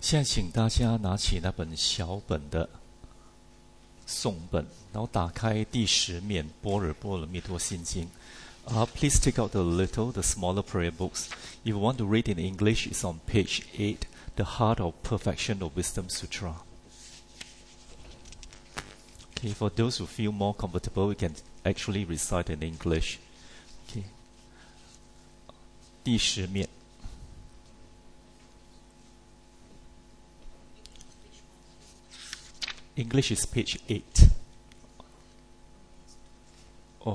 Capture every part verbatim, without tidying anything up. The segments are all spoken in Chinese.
现在请大家拿起那本小本的诵本，然后打开第十面般若波罗蜜多心经。Uh, please take out the little, the smaller prayer books. If you want to read in English, it's on page eight, The Heart of Perfection of Wisdom Sutra. Okay, for those who feel more comfortable, we can actually recite in English. Okay. 第十面。English is page eight. Oh.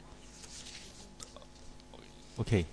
Okay.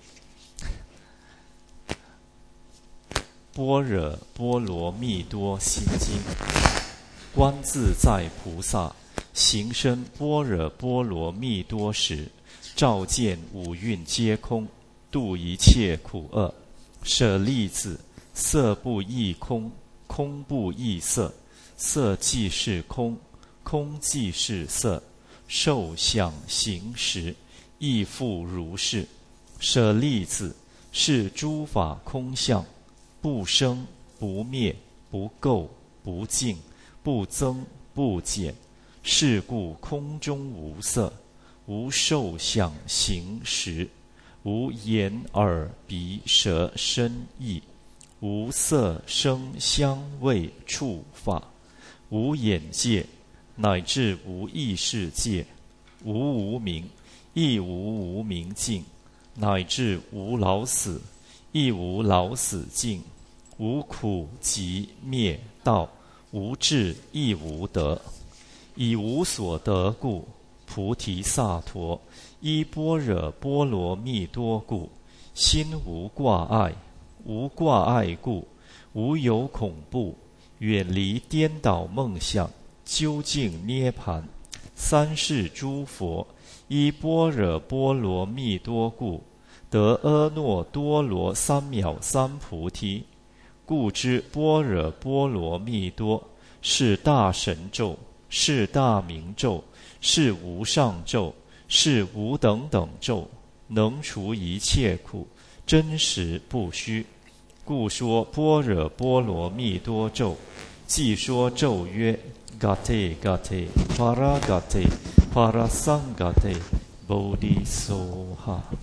般若波罗蜜多心经，观自在菩萨行深般若波罗蜜多时，照见五蕴皆空，度一切苦厄。舍利子，色不异空，空不异色，色即是空，空即是色，受想行识，亦复如是。舍利子，是诸法空相，不生不灭，不垢不净，不增不减，是故空中无色，无受想行识，无眼耳鼻舌身意，无色声香味触法，无眼界，乃至无意识界，无无明，亦无无明尽，乃至无老死，亦无老死尽，无苦集灭道，无智亦无得。以无所得故，菩提萨埵依般若波罗蜜多故，心无挂碍。无挂碍故，无有恐怖，远离颠倒梦想，究竟涅盘。三世诸佛依般若波罗蜜多故，得阿耨多罗三藐三菩提。故知般若波罗蜜多是大神咒，是大明咒，是无上咒，是无等等咒，能除一切苦，真实不虚。故说般若波罗蜜多咒，即说咒曰 Gate Gate Para Gate Para Sangate Bodhisoha。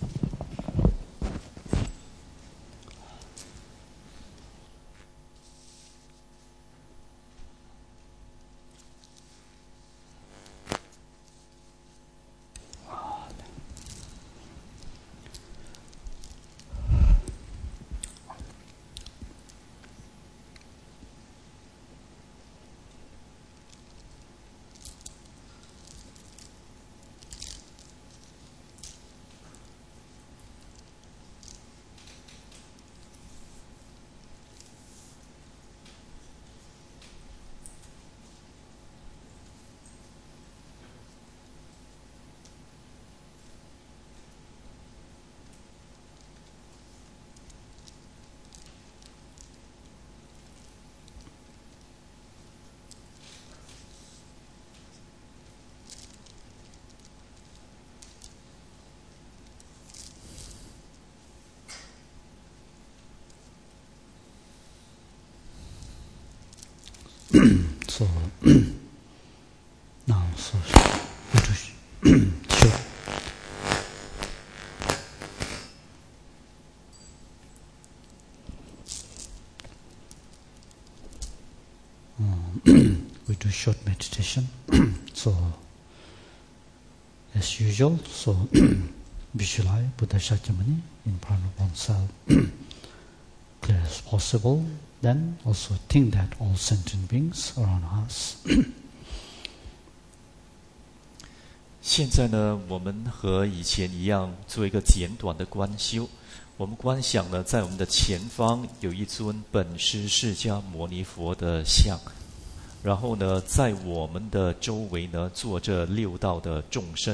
So now, so we to show. Um, we do short meditation. So, as usual, so visualize Buddha Shakyamuni in front of oneself, clear as possible. Then also think that all sentient beings around us. 现在呢，我们和以前一样做一个简短的观修。我们观想呢，在我们的前方有一尊本师释迦牟尼佛的像，然后呢，在我们的周围呢，坐着六道的众生。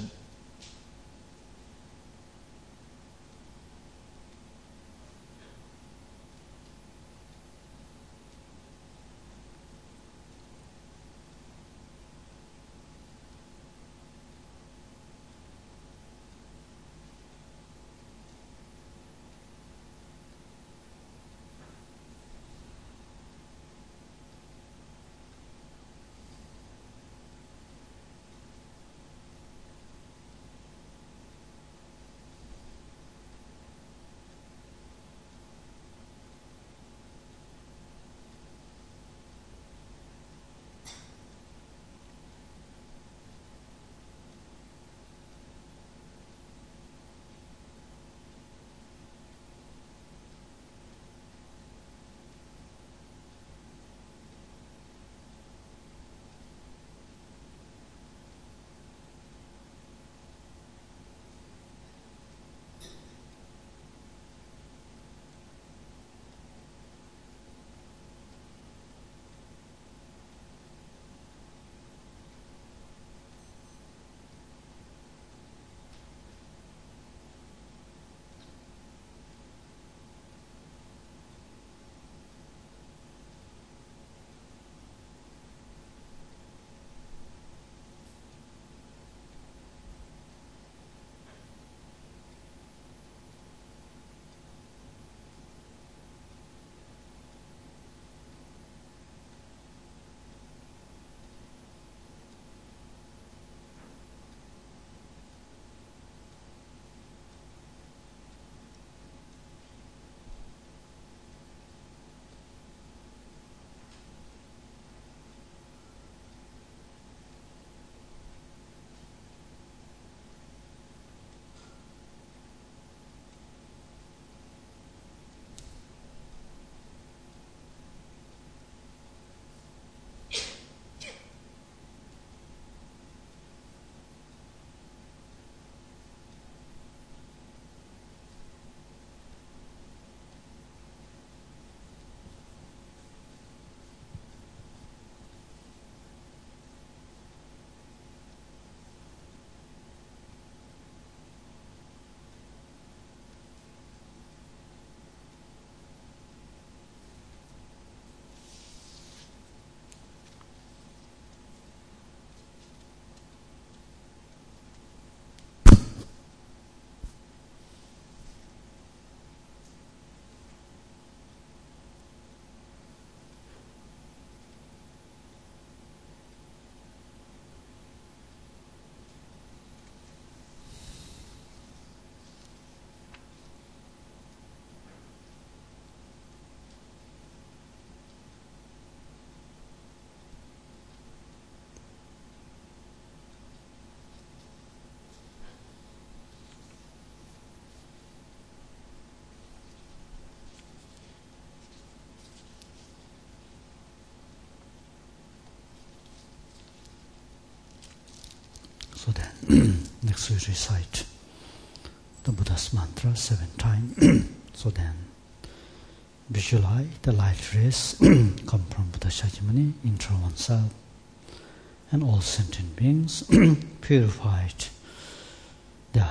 next we recite the Buddha's mantra seven times. So then, visualize the light rays come from Buddha Shakyamuni into oneself and all sentient beings, purified the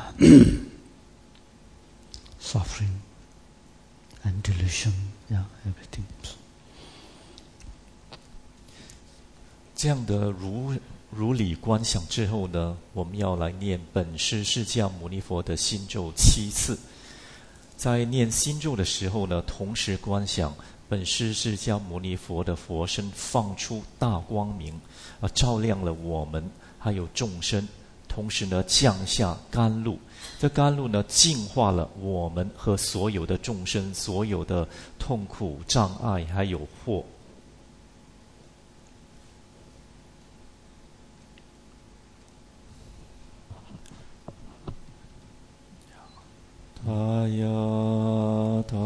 suffering and delusion, yeah, everything. 这样的如如理观想之后呢，我们要来念本师释迦牟尼佛的心咒七次。在念心咒的时候呢，同时观想本师释迦牟尼佛的佛身放出大光明，啊，照亮了我们还有众生，同时呢降下甘露，这甘露呢净化了我们和所有的众生，所有的痛苦障碍还有祸。他呀他。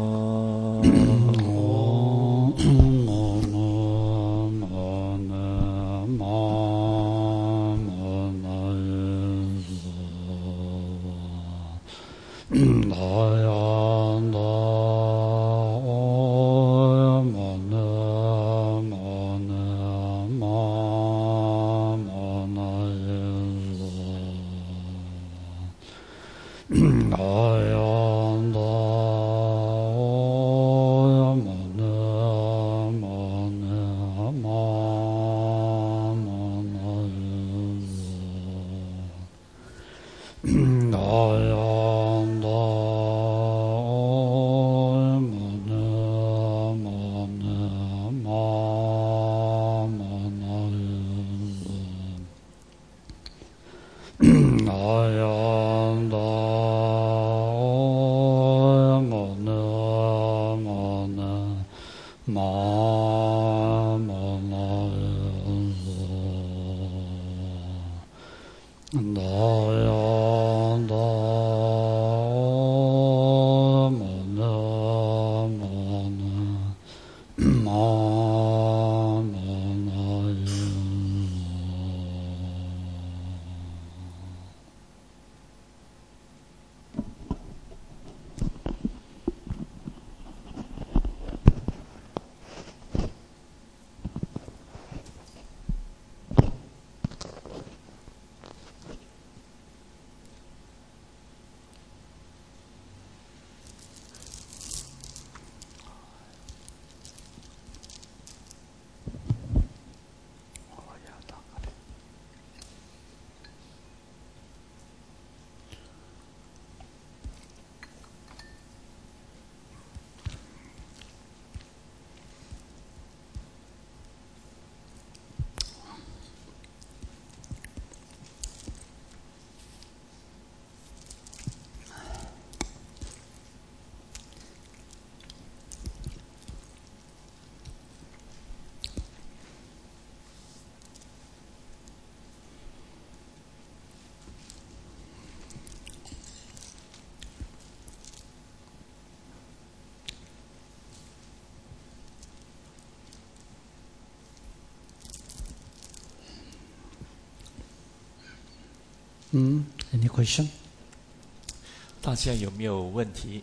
Mm, any question? 大家有没有问题？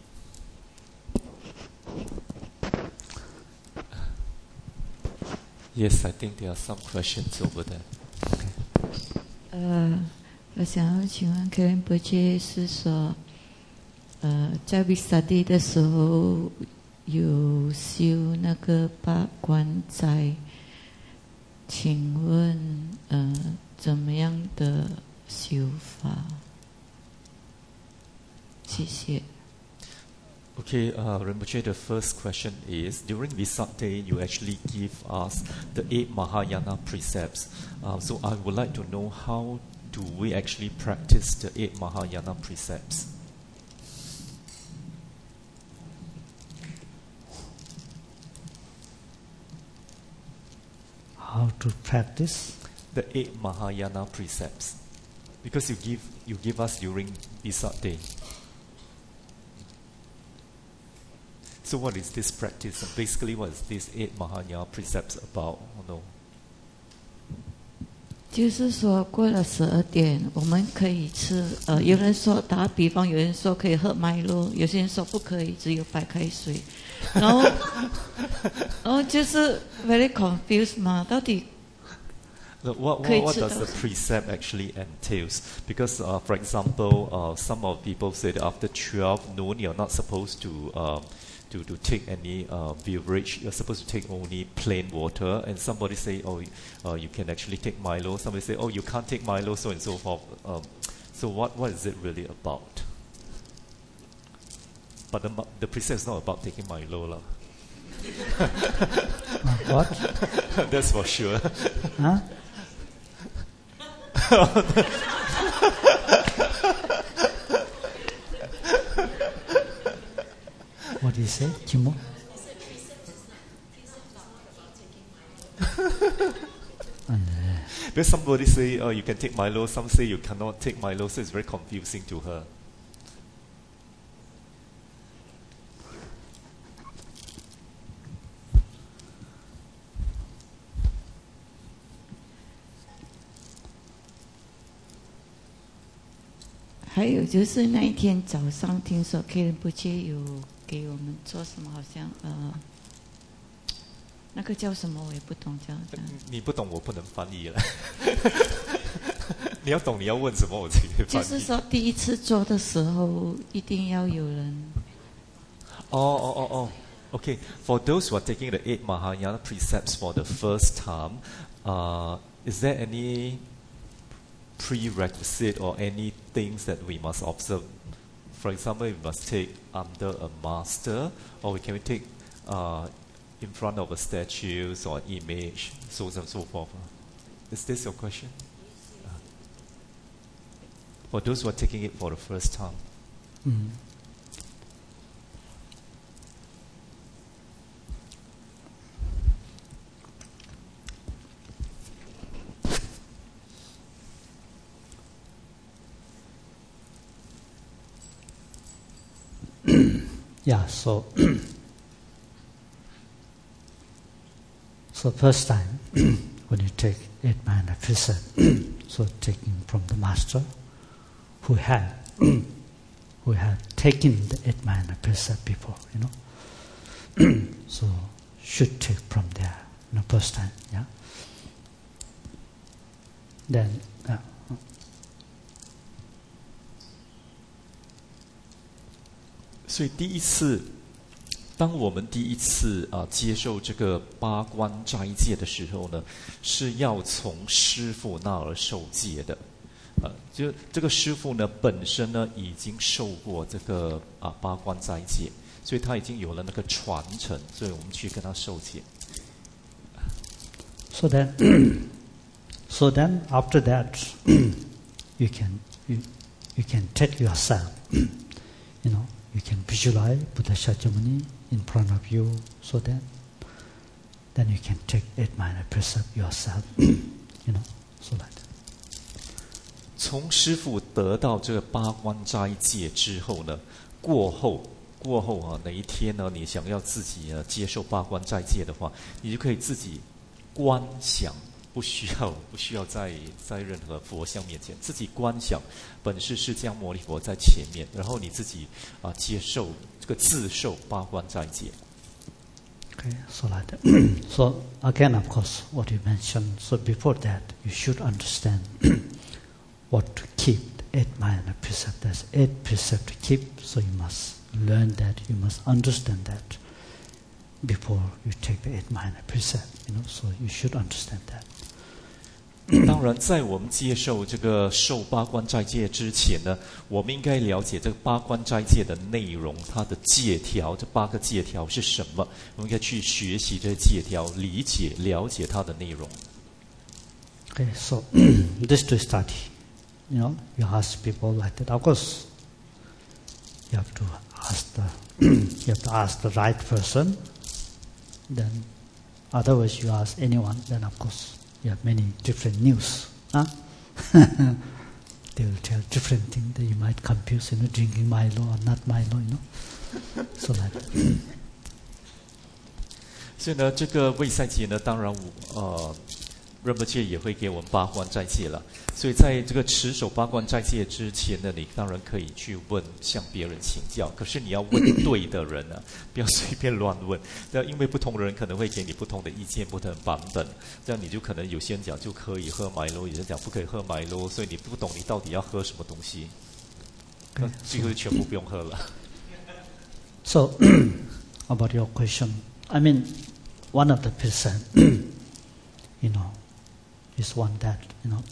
Yes, I think there are some questions over there. 呃，我想要请问克林伯切是说，呃，在 Visaddhi 的时候有修那个八关斋，请问呃怎么样的修法？谢谢。 Okay, uh, Rinpoche, the first question is, during Visaddhi, you actually give us the eight Mahayana precepts. Uh, so I would like to know, how do we actually practice the eight Mahayana precepts? How to practice? The eight Mahayana precepts. Because you give, you give us during Visaddhi. So what is this practice? And basically, what is this eight Mahayana precepts about? Oh, no. 就是说过了十二点我们可以吃，呃，有人说打比方，有人说可以喝麦露，有些人说不可以，只有白开水，然后然后就是 very confused 嘛，到底 What, what, what does the precept actually entails? Because, uh, for example, uh, some of people say that after twelve noon, you're not supposed to uh, to, to take any uh, beverage. You're supposed to take only plain water. And somebody say, oh, uh, you can actually take Milo. Somebody say, oh, you can't take Milo, so and so forth. Um, so what, what is it really about? But the, the precept is not about taking Milo. La. uh, what? That's for sure. Huh? What do you say, Kimo? And, uh, because somebody say, oh, you can take Milo. Some say you cannot take Milo. So it's very confusing to her. 还有就是那一天早上听说 Karen 不切有给我们做什么，好像呃那个叫什么我也不懂叫这样。 你不懂我不能翻译了。你要懂你要问什么我才可以翻译。 就是说第一次做的时候一定要有人。 哦哦哦哦 Okay, for those who are taking the eight Mahayana precepts for the first time, uh, is there any prerequisite or any things that we must observe? For example, we must take under a master, or we can we take uh, in front of a statue or image, so on and so forth. Is this your question? Uh, for those who are taking it for the first time. Mm. Yeah, so so first time when you take eight Mahayana precept, so taking from the master who had who had taken the eight Mahayana precept before, you know, so should take from there, you know, first time, yeah. Then. Uh, 所以第一次，当我们第一次啊、呃、接受这个八关斋戒的时候呢，是要从师父那儿受戒的，呃，就这个师父呢本身呢已经受过这个啊、呃、八关斋戒，所以他已经有了那个传承，所以我们去跟他受戒。 So then, so then after that, you can you you can take yourself, you know. You can visualize Buddha Shakyamuni in front of you, so that then you can take eight Mahayana precept yourself, you know, so that. 从师父得到这个八关斋戒之后呢，过后过后啊，哪一天呢，你想要自己呢接受八关斋戒的话，你就可以自己观想。不需要，不需要在在任何佛像面前，自己观想本是释迦牟尼佛在前面，然后你自己啊、呃、接受这个自受八关斋戒。 Okay, so like that. So again, of course, what you mentioned. So before that, you should understand what to keep. Eight Mahayana precept. There's eight precept to keep. So you must learn that. You must understand that before you take the eight Mahayana precept. You know, so you should understand that. 当然，在我们接受这个受八关斋戒之前呢，我们应该了解这个八关斋戒的内容，它的戒条，这八个戒条是什么？我们应该去学习这些戒条，理解、了解它的内容。 Okay, so this to study, you know, you ask people like that. Of course, you have to ask the you have to ask the right person. Then, otherwise, you ask anyone. Then, of course. You have many different news. Huh? They will tell different things that you might confuse, you know, drinking Milo or not Milo, you know. So like that. 所以呢，这个卫赛节呢，当然呃， 仁波切也会给我们八关斋戒了。所以在这个持守八关斋戒之前呢，你当然可以去问，向别人请教。可是你要问对的人啊，不要随便乱问。那因为不同的人可能会给你不同的意见、不同的版本，这样你就可能有些人讲就可以喝麦罗，有人讲不可以喝麦罗，所以你不懂你到底要喝什么东西，那最后就全部不用喝了。 So about your question, I mean, one of the percent, you know, is one that, you know,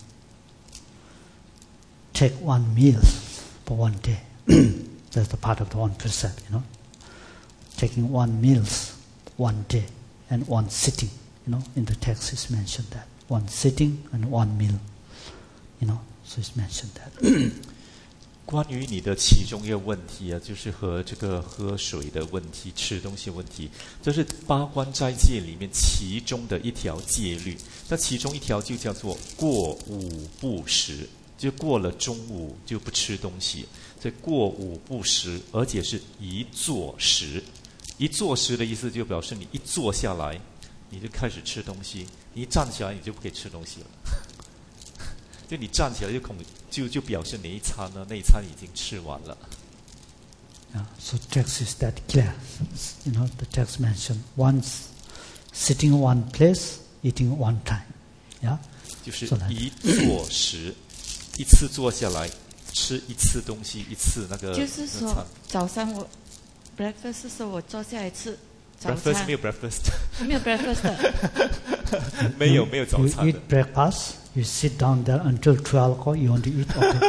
take one meal for one day. That's the part of the one percent, you know. Taking one meals one day and one sitting, you know, in the text is mentioned that. One sitting and one meal, you know, so it's mentioned that. 关于你的其中一个问题啊，就是和这个喝水的问题、吃东西的问题，这是八关斋戒里面其中的一条戒律。那其中一条就叫做过午不食，就过了中午就不吃东西。所以过午不食，而且是一坐食。一坐食的意思就表示你一坐下来，你就开始吃东西；你一站起来，你就不可以吃东西了。就你站起来就恐就就表示哪一餐呢？那一餐已经吃完了。 Yeah, so text is that clear. You know, the text mentioned once sitting one place, eating one time. Yeah, 就是一坐食，一次坐下来吃一次东西，一次那个。 就是说早上我 breakfast 是说我坐下来吃早餐。 breakfast 没有 breakfast， 没有 breakfast 的。 没有没有早餐的。 You eat breakfast, you sit down there until twelve o'clock. You want to eat, okay?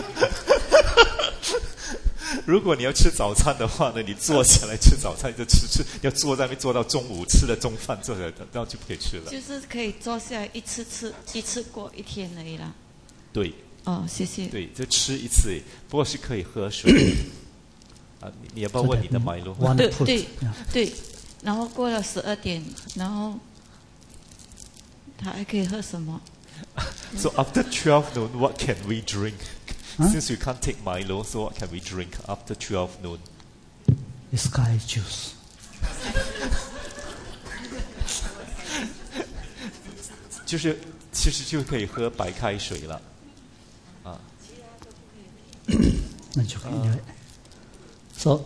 如果你要吃早餐的话呢，你坐下来吃早餐就吃吃，要坐在那边坐到中午，吃了中饭，坐下来，然后就不可以吃了。 就是可以坐下来一次吃一次过一天而已啦。 对。 哦，谢谢。 对，就吃一次，不过是可以喝水。啊，你你要不要问你的脉络？ 对对对，然后过了十二点，然后他还可以喝什么 ？So after twelve noon, what can we drink? Huh? Since we can't take Milo, so what can we drink after twelve noon? Sky juice. 就是其实就可以喝白开水了。啊。 那就可以了。So,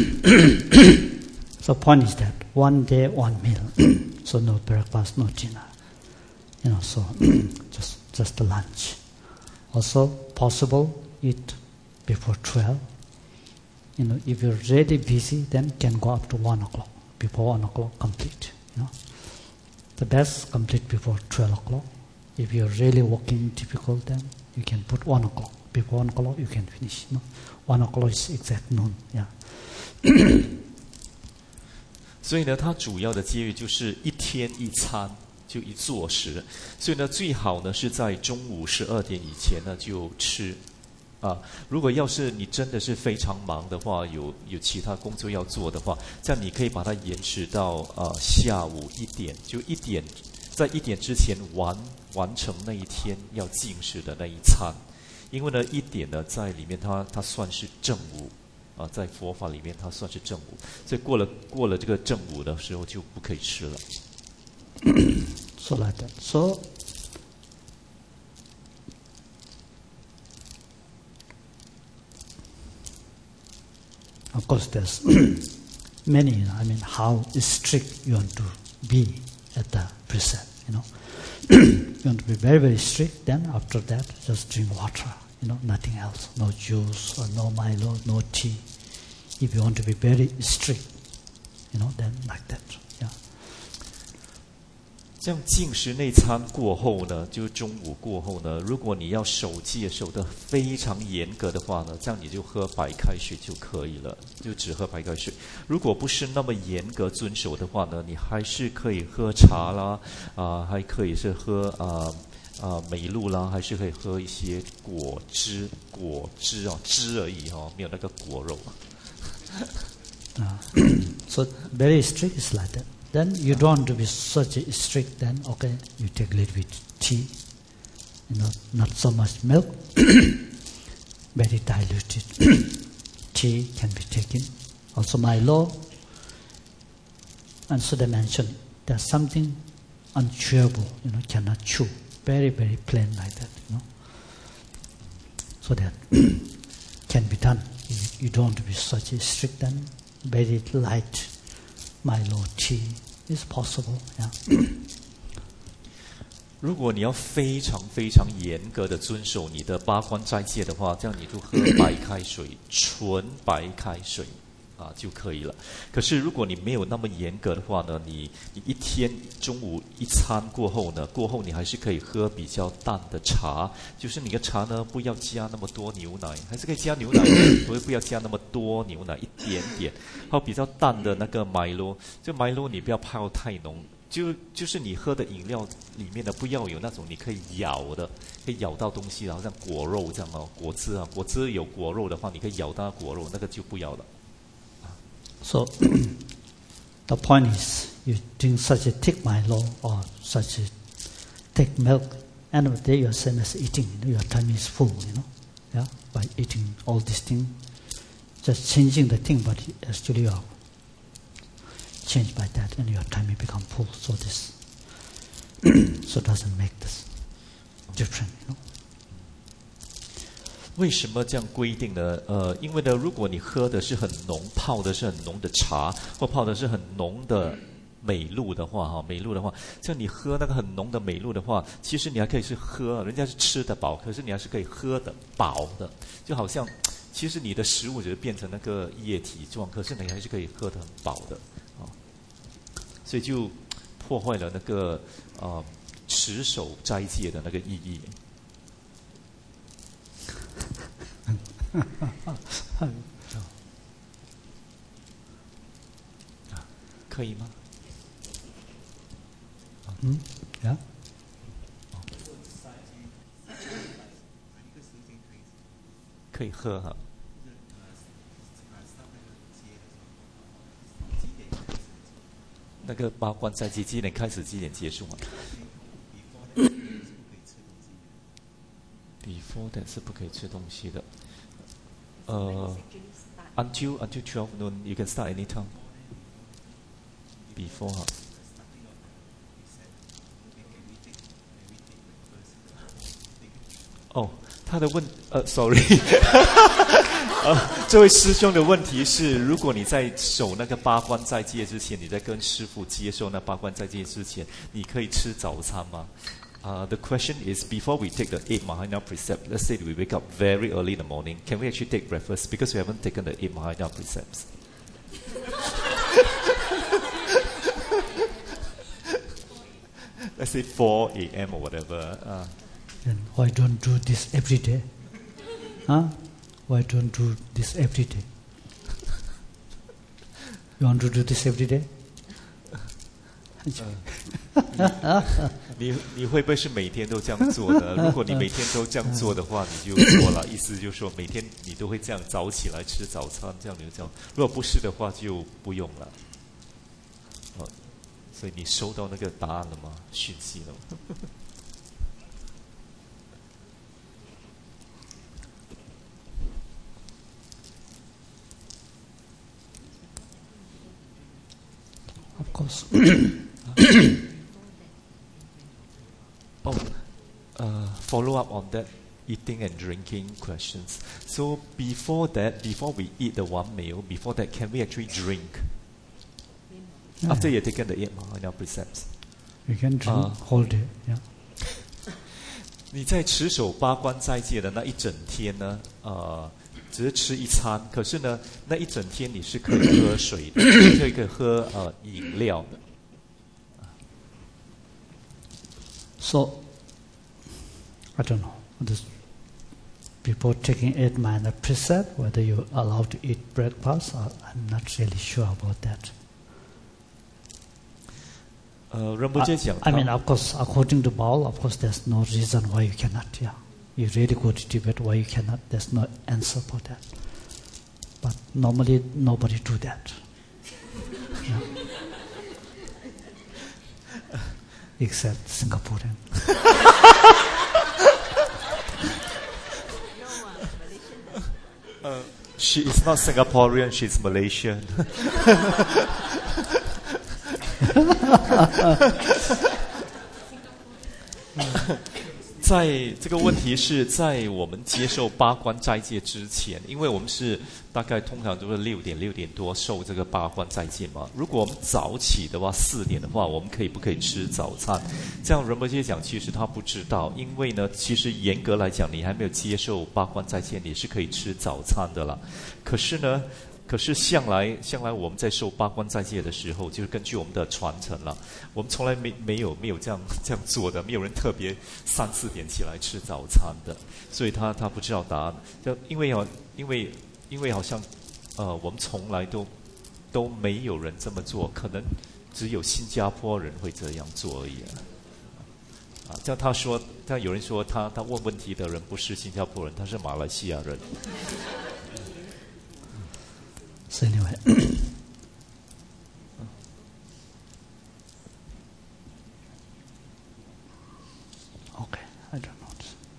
so point is that one day, one meal. So no breakfast, no dinner. You know, so just just the lunch. Also possible eat before twelve. You know, if you're really busy, then can go up to one o'clock. Before one o'clock, complete. You know, the best complete before twelve o'clock. If you're really working difficult, then you can put one o'clock. Before one o'clock, you can finish. You know, one o'clock is exact noon. Yeah. 所以呢，它主要的戒律就是一天一餐，就一坐食。所以呢，最好呢是在中午十二点以前呢就吃。啊，如果要是你真的是非常忙的话，有有其他工作要做的话，这样你可以把它延迟到呃下午一点，就一点，在一点之前完完成那一天要进食的那一餐，因为呢一点呢在里面它它算是正午，啊，在佛法里面它算是正午，所以过了过了这个正午的时候就不可以吃了。 So like that. So. Of course, there's many, you know, I mean, how strict you want to be at the precept, you know. You want to be very, very strict, then after that, just drink water, you know, nothing else. No juice or no Milo, no tea. If you want to be very strict, you know, then like that, yeah. 这样进食那餐过后呢，就中午过后呢，如果你要守戒守得非常严格的话呢，这样你就喝白开水就可以了，就只喝白开水。如果不是那么严格遵守的话呢，你还是可以喝茶啦，啊、呃，还可以是喝啊啊美露啦，还是可以喝一些果汁，果汁哦，汁而已哦，没有那个果肉。 uh, so very strict is like that. Then you don't want to be such a strict, then okay, you take a little bit tea, you know, not so much milk, very diluted tea can be taken. Also Milo, and so they mentioned there's something unchewable, you know, cannot chew. very, very plain like that, you know. So that can be done. You, you don't want to be such a strict and very light Milo tea is possible, yeah. 如果你要非常非常严格的遵守你的八关斋戒的话，这样你就喝白开水，纯白开水啊就可以了。可是如果你没有那么严格的话呢，你你一天中午一餐过后呢，过后你还是可以喝比较淡的茶，就是你的茶呢不要加那么多牛奶，还是可以加牛奶，不不要加那么多牛奶，一点点，还有比较淡的那个 Milo， 就 Milo 你不要泡太浓。就就是你喝的饮料里面呢，不要有那种你可以咬的，可以咬到东西，好像果肉这样哦，果汁啊，果汁有果肉的话，你可以咬到果肉，那个就不要了。 So the point is, you drink such a thick Milo or such a thick milk, end of the day you're same as eating. Your tummy is full, you know, yeah, by eating all these things, just changing the thing, but actually you are changed by that, and your tummy become full. So this, so doesn't make this different, you know. 为什么这样规定呢？呃，因为呢，如果你喝的是很浓，泡的是很浓的茶，或泡的是很浓的美露的话，哈，美露的话，像你喝那个很浓的美露的话，其实你还可以是喝，人家是吃得饱，可是你还是可以喝得饱的，就好像其实你的食物只是变成那个液体状，可是你还是可以喝得很饱的。所以就破坏了那个呃持守斋戒的那个意义。可以吗？ 嗯，呀， 可以喝哈。那个八关斋戒几点开始，几点结束啊 ？Before that 是不可以吃东西的。呃 ，until until twelve noon you can start anytime. Before 哈。哦，他的问呃 ，sorry 呃，这位师兄的问题是，如果你在守那个八关斋戒之前，你在跟师父接受那八关斋戒之前，你可以吃早餐吗？ Uh, the question is, before we take the eight Mahayana precept, let's say we wake up very early in the morning, can we actually take breakfast? Because we haven't taken the eight Mahayana precepts. Let's say four a.m. or whatever. Uh, Then why don't do this every day? Huh? Why don't do this every day? You want to do this every day? 你你会不会是每天都这样做呢？如果你每天都这样做的话，你就错了。意思就是说，每天你都会这样早起来吃早餐，这样你就这样。如果不是的话，就不用了。哦，所以你收到那个答案了吗？讯息了吗？ Of course. Oh, uh, follow up on that eating and drinking questions. So before that, before we eat the one meal, before that, can we actually drink? Yeah. After you've taken the eight Mahayana precepts. You can drink Uh, whole day, yeah. 你在持守八关斋戒的那一整天呢，呃，只是吃一餐，可是呢，那一整天你是可以喝水的，可以可以喝呃饮料的。 So, I don't know, this, before taking eight minor precept, whether you're allowed to eat breakfast, or I'm not really sure about that. 呃，仁波切讲 I, I mean, of course, according to Baal, of course, there's no reason why you cannot, yeah. You really go to Tibet, why you cannot, there's no answer for that. But normally, nobody do that. Yeah. Except Singaporean. uh, she is not Singaporean, she's Malaysian. 在这个问题是在我们接受八关斋戒之前，因为我们是大概通常都是六点六点多受这个八关斋戒嘛。如果我们早起的话，四点的话，我们可以不可以吃早餐？这样仁波切讲，其实他不知道，因为呢，其实严格来讲，你还没有接受八关斋戒，你是可以吃早餐的啦。可是呢。可是向来向来我们在受八关斋戒的时候，就是根据我们的传承了，我们从来没没有没有这样这样做的，没有人特别三四点起来吃早餐的，所以他他不知道答案。就因为啊，因为因为好像呃，我们从来都都没有人这么做，可能只有新加坡人会这样做而已啊。啊，像他说，像有人说他他问问题的人不是新加坡人，他是马来西亚人。 So anyway, okay, I don't know.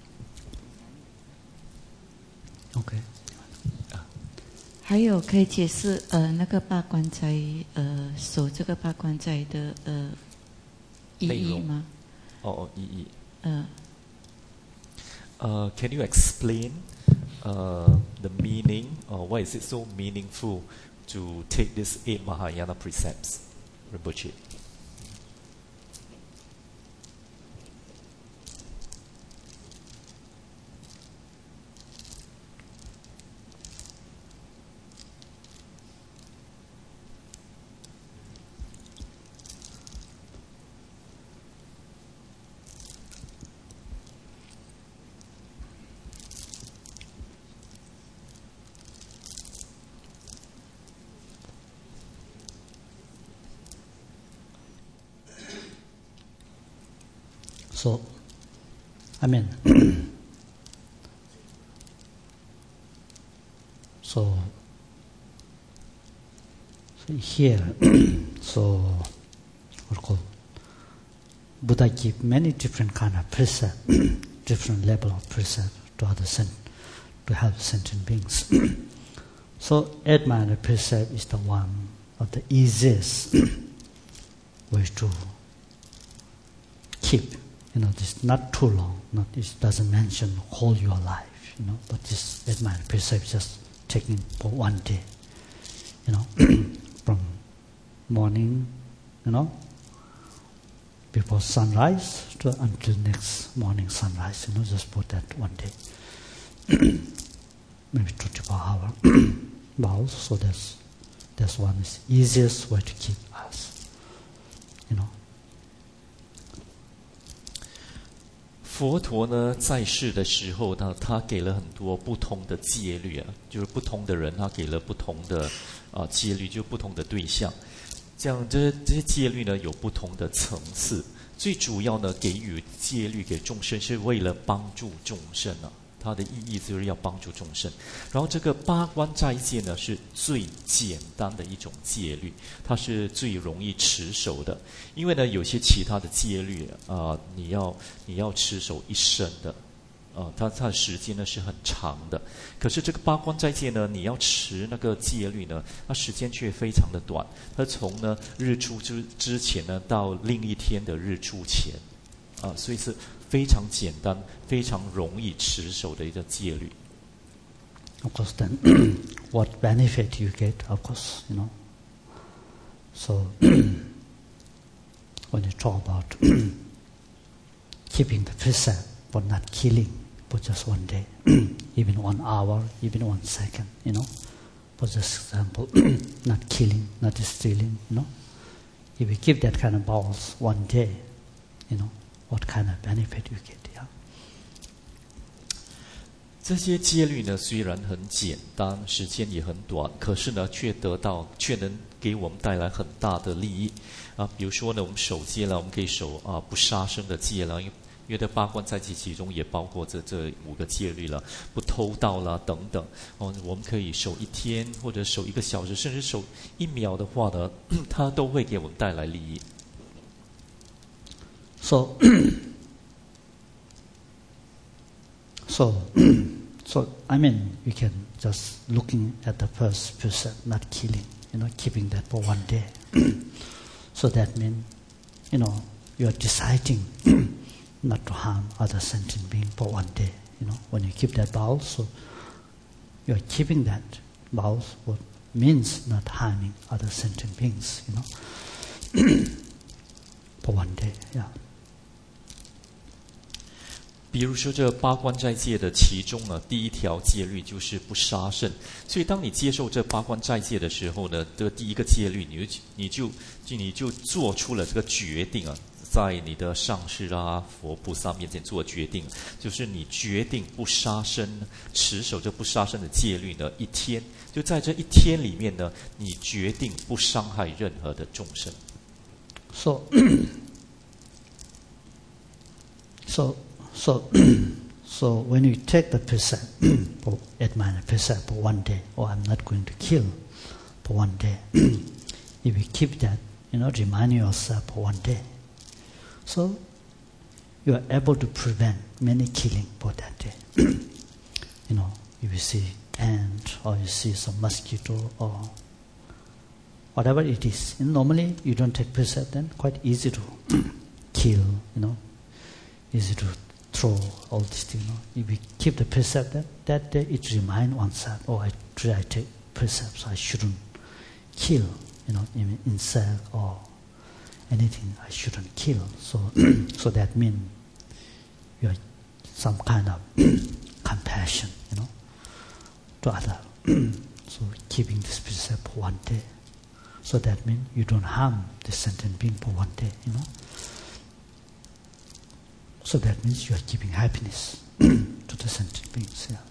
Okay. 还有可以解释呃那个八关斋呃守这个八关斋的呃意义吗？ 哦哦，意义。 嗯。 Uh, can you explain uh, the meaning, or why is it so meaningful to take these eight Mahayana precepts, Rinpoche? So, I mean, so, so here, so what called Buddha give many different kind of precept, different level of precept to other sent, to help sentient beings. So, eight minor precept is the one of the easiest way to keep. You know, this not too long. Not it doesn't mention whole your life. You know, but this eight minor precept just taking for one day. You know, from morning, you know, before sunrise to until next morning sunrise. You know, just put that one day. Maybe twenty-four hour vows. So that's that's one is easiest way to keep us. You know. 佛陀呢，在世的时候呢，他给了很多不同的戒律啊，就是不同的人，他给了不同的啊戒律，就不同的对象。这样，这这些戒律呢，有不同的层次。最主要呢，给予戒律给众生，是为了帮助众生啊。它的意义就是要帮助众生。然后这个八关斋戒呢，是最简单的一种戒律，它是最容易持守的。因为呢，有些其他的戒律啊、呃，你要你要持守一生的，啊、呃，它它的时间呢是很长的。可是这个八关斋戒呢，你要持那个戒律呢，它时间却非常的短，它从呢日出之之前呢到另一天的日出前，啊、呃，所以是非常简单、非常容易持守的一个戒律。 Of course, then what benefit you get? Of course, you know. So when you talk about keeping the precept but not killing for just one day, even one hour, even one second, you know. For just example, not killing, not stealing, you know. If you keep that kind of vows one day, you know, what kind of benefit you get, yeah. 这些戒律呢，虽然很简单，时间也很短，可是呢，却得到，却能给我们带来很大的利益啊。比如说呢，我们守戒了，我们可以守啊不杀生的戒了，因为因为这八关斋戒其中也包括这这五个戒律了，不偷盗啦等等。哦，我们可以守一天或者守一个小时，甚至守一秒的话呢，它都会给我们带来利益。 So, so, so I mean, you can just looking at the first precept, not killing, you know, keeping that for one day. So that means, you know, you are deciding not to harm other sentient being for one day. You know, when you keep that vow, so you're keeping that vow, what means not harming other sentient beings. You know, for one day, yeah. 比如说，这八关斋戒的其中呢，第一条戒律就是不杀生。所以，当你接受这八关斋戒的时候呢，这个第一个戒律，你就你就你就做出了这个决定啊，在你的上师啊、佛菩萨面前做决定，就是你决定不杀生，持守这不杀生的戒律呢，一天，就在这一天里面呢，你决定不伤害任何的众生。 So, so. So, so when you take the precept, for admire the precept for one day, or I'm not going to kill for one day, if you keep that, you know, remind yourself for one day, so you are able to prevent many killing for that day. You know, if you see ant or you see some mosquito or whatever it is, and normally you don't take precept, then quite easy to kill, you know, easy to throw all these things. You know. If we keep the precept, that, that day it remind oneself, oh, I, I take precepts, I shouldn't kill, you know, even insect or anything I shouldn't kill. So, so that means you are some kind of compassion, you know, to other. So keeping this precept for one day. So that means you don't harm the sentient being for one day, you know. So that means you are giving happiness to the sentient beings. Yeah.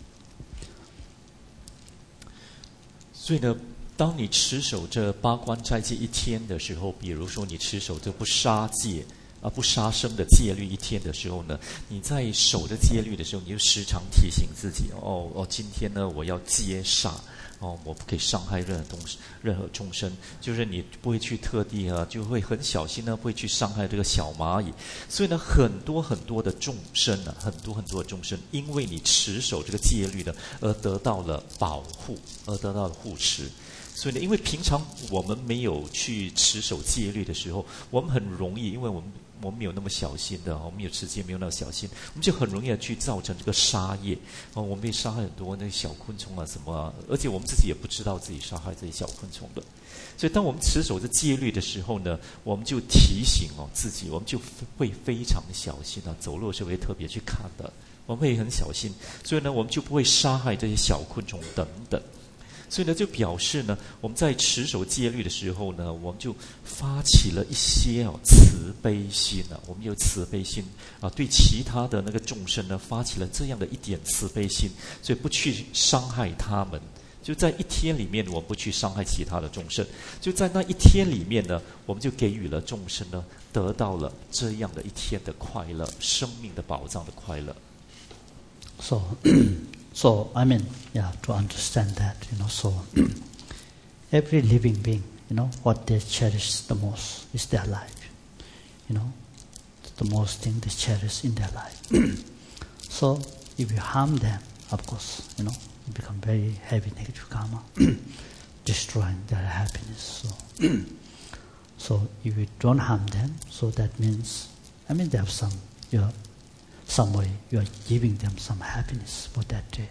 所以呢，当你持守这八关斋戒一天的时候，比如说你持守这不杀戒啊、不杀生的戒律一天的时候呢，你在守着戒律的时候，你就时常提醒自己：哦哦，今天呢，我要戒杀。哦，我不可以伤害任何东西、任何众生，就是你不会去特地啊，就会很小心呢，不会去伤害这个小蚂蚁。所以呢，很多很多的众生啊，很多很多的众生，因为你持守这个戒律呢，而得到了保护，而得到了护持。所以呢，因为平常我们没有去持守戒律的时候，我们很容易，因为我们我们没有那么小心的，我们有持戒没有那么小心，我们就很容易去造成这个杀业。哦，我们被杀害很多那小昆虫啊什么啊，而且我们自己也不知道自己杀害这些小昆虫的。所以当我们持守着戒律的时候呢，我们就提醒哦自己，我们就会非常小心啊，走路的时候会特别去看的，我们会很小心，所以呢，我们就不会杀害这些小昆虫等等。所以呢，就表示呢，我们在持守戒律的时候呢，我们就发起了一些哦慈悲心啊，我们有慈悲心啊，对其他的那个众生呢，发起了这样的一点慈悲心，所以不去伤害他们。就在一天里面，我们不去伤害其他的众生，就在那一天里面呢，我们就给予了众生呢，得到了这样的一天的快乐，生命的宝藏的快乐。 So. So, I mean, yeah, to understand that, you know, so every living being, you know, what they cherish the most is their life. You know, the most thing they cherish in their life. So, if you harm them, of course, you know, you become very heavy negative karma, destroying their happiness. So, so if you don't harm them, so that means, I mean, they have some, you know, some way you are giving them some happiness for that day.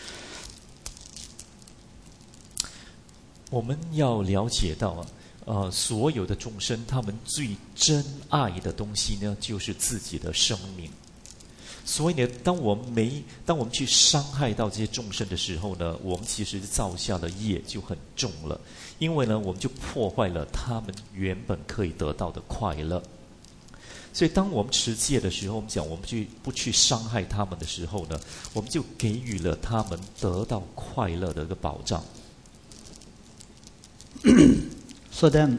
我们要了解到啊，呃，所有的众生，他们最珍爱的东西呢，就是自己的生命。所以呢，当我们没，当我们去伤害到这些众生的时候呢，我们其实造下的业就很重了，因为呢，我们就破坏了他们原本可以得到的快乐。所以当我们持戒的时候，我们讲我们去不去伤害他们的时候呢，我们就给予了他们得到快乐的一个保障。 So then,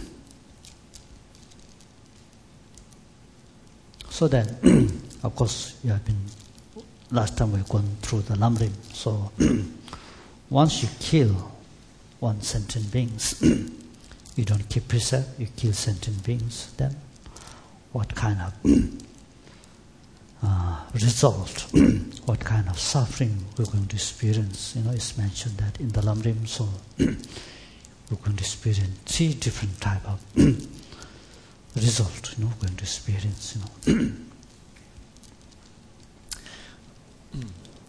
so then, of course, you have been. Last time we've gone through the Lamrim. So once you kill one sentient beings, you don't keep precept. You kill sentient beings. Then what kind of uh, result, what kind of suffering we're going to experience? You know, it's mentioned that in the Lamrim. So we're going to experience three different type of result. You know, we're going to experience. You know,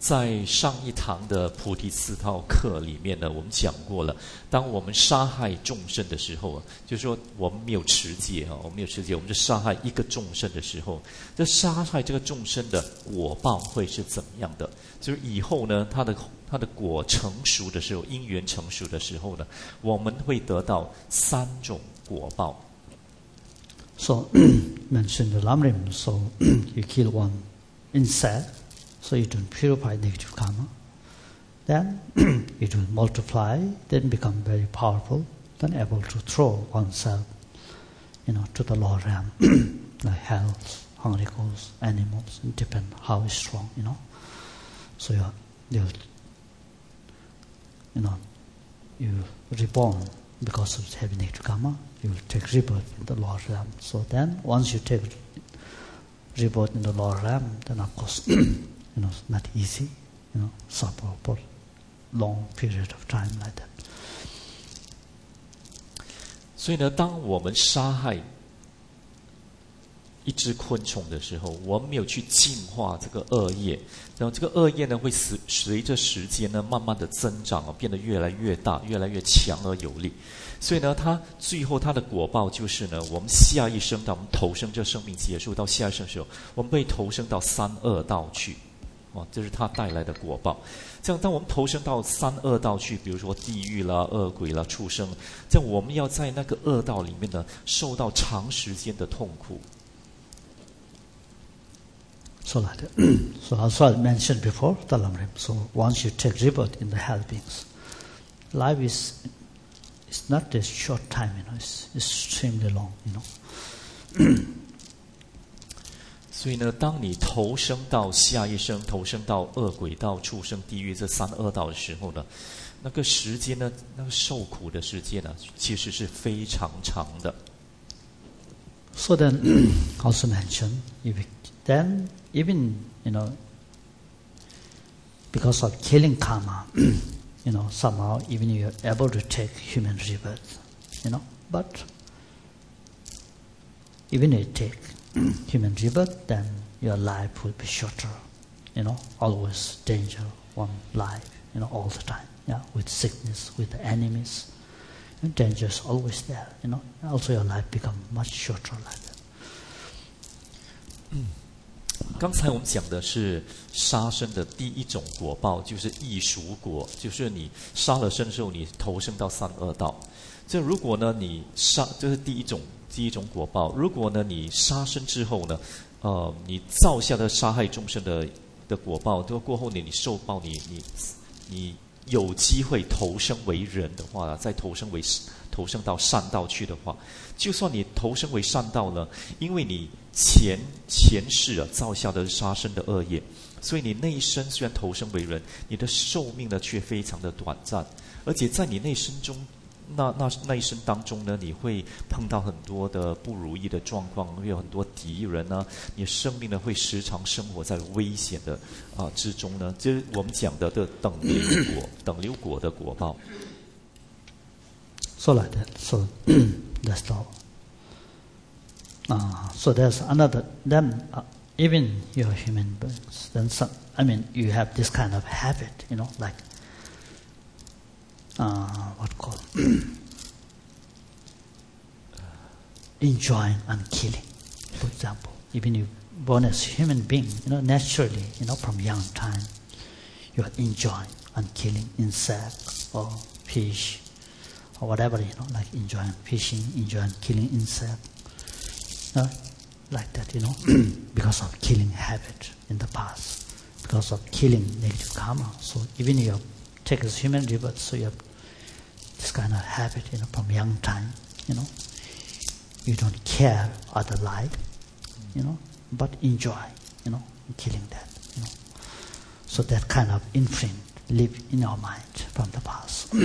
在上一堂的菩提四道课里面呢，我们讲过了，当我们杀害众生的时候啊，就是说我们没有持戒啊，我们没有持戒，我们就杀害一个众生的时候，这杀害这个众生的果报会是怎么样的？就是以后呢，它的它的果成熟的时候，因缘成熟的时候呢，我们会得到三种果报。 So mentioned the Lamrim. So you kill one insect, so you don't purify negative karma. Then it will multiply, then become very powerful, then able to throw oneself, you know, to the lower realm, like hell, hungry ghosts, animals. It depends how strong, you know. So you, you, you know, you reborn because of heavy negative karma. You will take rebirth in the lower realm. So then, once you take rebirth in the lower realm, then of course, you know, it's not easy, you know, suffer for long period of time like that. 所以呢，当我们杀害一只昆虫的时候，我们没有去净化这个恶业，然后这个恶业呢，会随随着时间呢，慢慢的增长啊，变得越来越大，越来越强而有力。所以呢，它最后它的果报就是呢，我们下一生到我们投生，这生命结束到下一生的时候，我们被投生到三恶道去，哦，这是它带来的果报。这样，当我们投生到三恶道去，比如说地狱啦、恶鬼啦、畜生，这样我们要在那个恶道里面呢，受到长时间的痛苦。 So like that. So also I mentioned before, the Lamrim. So once you take rebirth in the hell beings, life is it's not a short time, you know, it's extremely long, you know. 所以呢，当你投生到下一生，投生到恶鬼道、畜生、地狱这三恶道的时候呢，那个时间呢，那个受苦的时间呢，其实是非常长的。 So then, also mentioned, then even, you know, because of killing karma, you know, somehow even you're able to take human rebirth, you know, but even if you take human rebirth, then your life will be shorter, you know, always danger, one life, you know, all the time, yeah, with sickness, with the enemies, and danger is always there, you know, also your life become much shorter like that. 刚才我们讲的是杀生的第一种果报，就是异熟果，就是你杀了生之后，你投生到三恶道。这如果呢，你杀，这是第一种第一种果报。如果呢，你杀生之后呢，呃，你造下的杀害众生的的果报，都过后呢，你受报，你你你有机会投生为人的话，再投生为投生到善道去的话，就算你投生为善道呢，因为你前前世啊造下的杀生的恶业，所以你那一生虽然投生为人，你的寿命呢却非常的短暂，而且在你那生中，那那那一生当中呢，你会碰到很多的不如意的状况，会有很多敌人呢，你的生命呢会时常生活在危险的啊、呃、之中呢，这是我们讲的的等流果，等流果的果报。 So like that. So that's all. Uh, so there's another. Then uh, even you're human beings. Then some. I mean, you have this kind of habit, you know, like uh, what called enjoying and killing. For example, even you born as a human being, you know, naturally, you know, from young time, you are enjoying and killing insects or fish or whatever, you know, like enjoying fishing, enjoying killing insects. Uh, like that, you know, because of killing habit in the past, because of killing negative karma. So even you take as human rebirth, so you have this kind of habit, you know, from young time, you know. You don't care other life, you know, but enjoy, you know, killing that, you know. So that kind of imprint live in our mind from the past.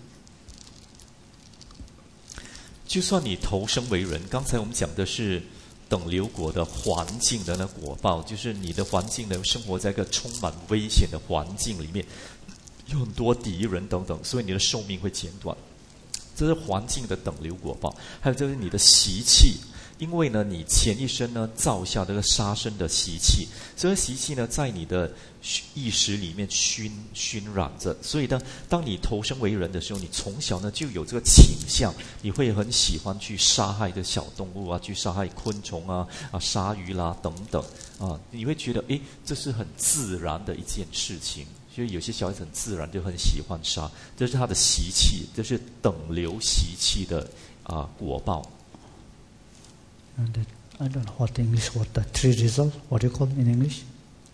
就算你投生为人，刚才我们讲的是等流果的环境的那果报，就是你的环境呢，生活在一个充满危险的环境里面，有很多敌人等等，所以你的寿命会减短。这是环境的等流果报。还有就是你的习气， 因为呢，你前一生呢造下这个杀生的习气，这个习气呢在你的意识里面熏熏染着，所以当当你投生为人的时候，你从小呢就有这个倾向，你会很喜欢去杀害的小动物啊，去杀害昆虫啊啊鲨鱼啦等等啊，你会觉得诶，这是很自然的一件事情。所以有些小孩子很自然就很喜欢杀，这是他的习气，这是等流习气的啊果报。 And that, I don't know what English, what the three results, what do you call in English?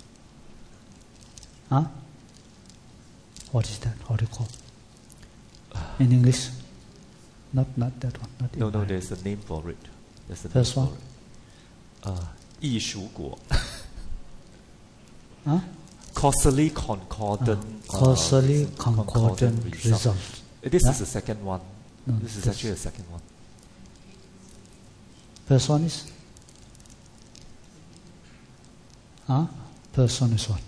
Huh? What is that? What do you call? In English? Not not that one. Not no, no, there's a name for it. There's a First name one? For it. Uh, 异熟果. Huh? Causally concordant. Uh, causally uh, concordant, concordant result. result. This yeah? is the second one. No, this is actually the second one. First one is? Huh? First one is what?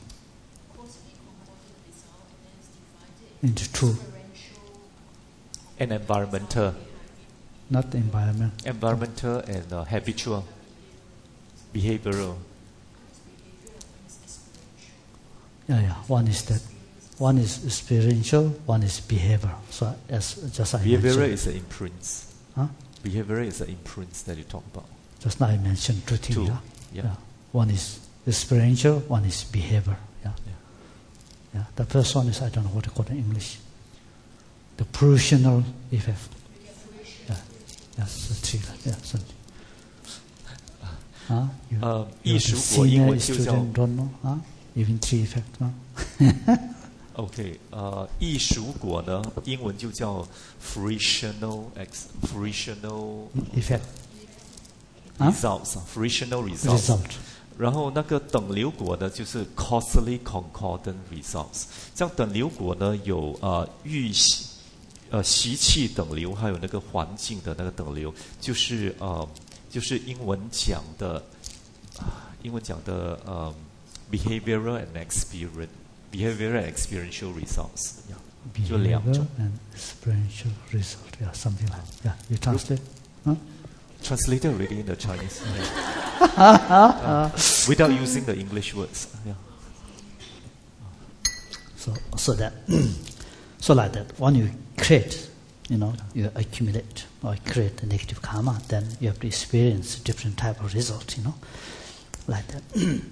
Into two. And environmental. Not environment. Environmental and uh, habitual. Behavioral. Yeah, yeah. One is that. One is experiential, one is behavior. So as just I behavioral mentioned. is the imprints. Huh? Behavioral is the imprints that you talk about. Just now I mentioned two things. Two. Yeah? Yeah. Yeah. One is experiential, one is behavior. Yeah. Yeah. Yeah. The first one is I don't know what to call it in English. The fruitional effect. Yeah. Yeah. So three. Yeah. So. Huh? You, uh, you the senior student don't know. Huh? Even three effects. Huh? OK， 呃，异熟果呢，英文就叫 frictional ex frictional effect results， frictional results。然后那个等流果呢，就是 causally concordant results。这样等流果呢，有呃预习呃习气等流，还有那个环境的那个等流，就是呃就是英文讲的，英文讲的呃 behavioral and experience。Behavioral and experiential results. Yeah. Behavioral and experiential result. Yeah, something like that. Yeah, you translate? Huh? Translated already in the Chinese. Yeah. uh, without using the English words. Yeah. So, so that, so like that. When you create, you know, you accumulate or create a negative karma, then you have to experience different type of results. You know, like that.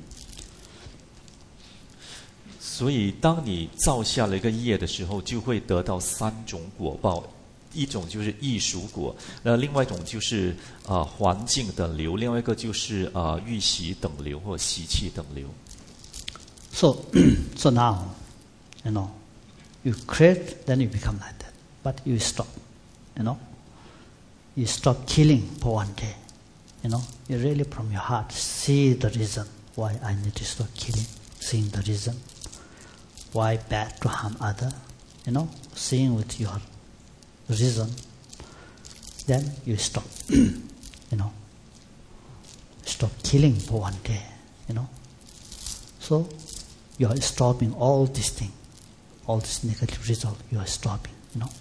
所以，当你造下了一个业的时候，就会得到三种果报，一种就是异熟果，那另外一种就是啊、呃、环境等流，另外一个就是啊、呃、预习等流或习气等流。 So, so now, you know, you create, then you become like that, but you stop, you know, you stop killing for one day, you know, you really from your heart see the reason why I need to stop killing, seeing the reason. Why bad to harm other, you know, seeing with your reason, then you stop, you know, stop killing for one day, you know. So you are stopping all these things, all this negative result, you are stopping, you know.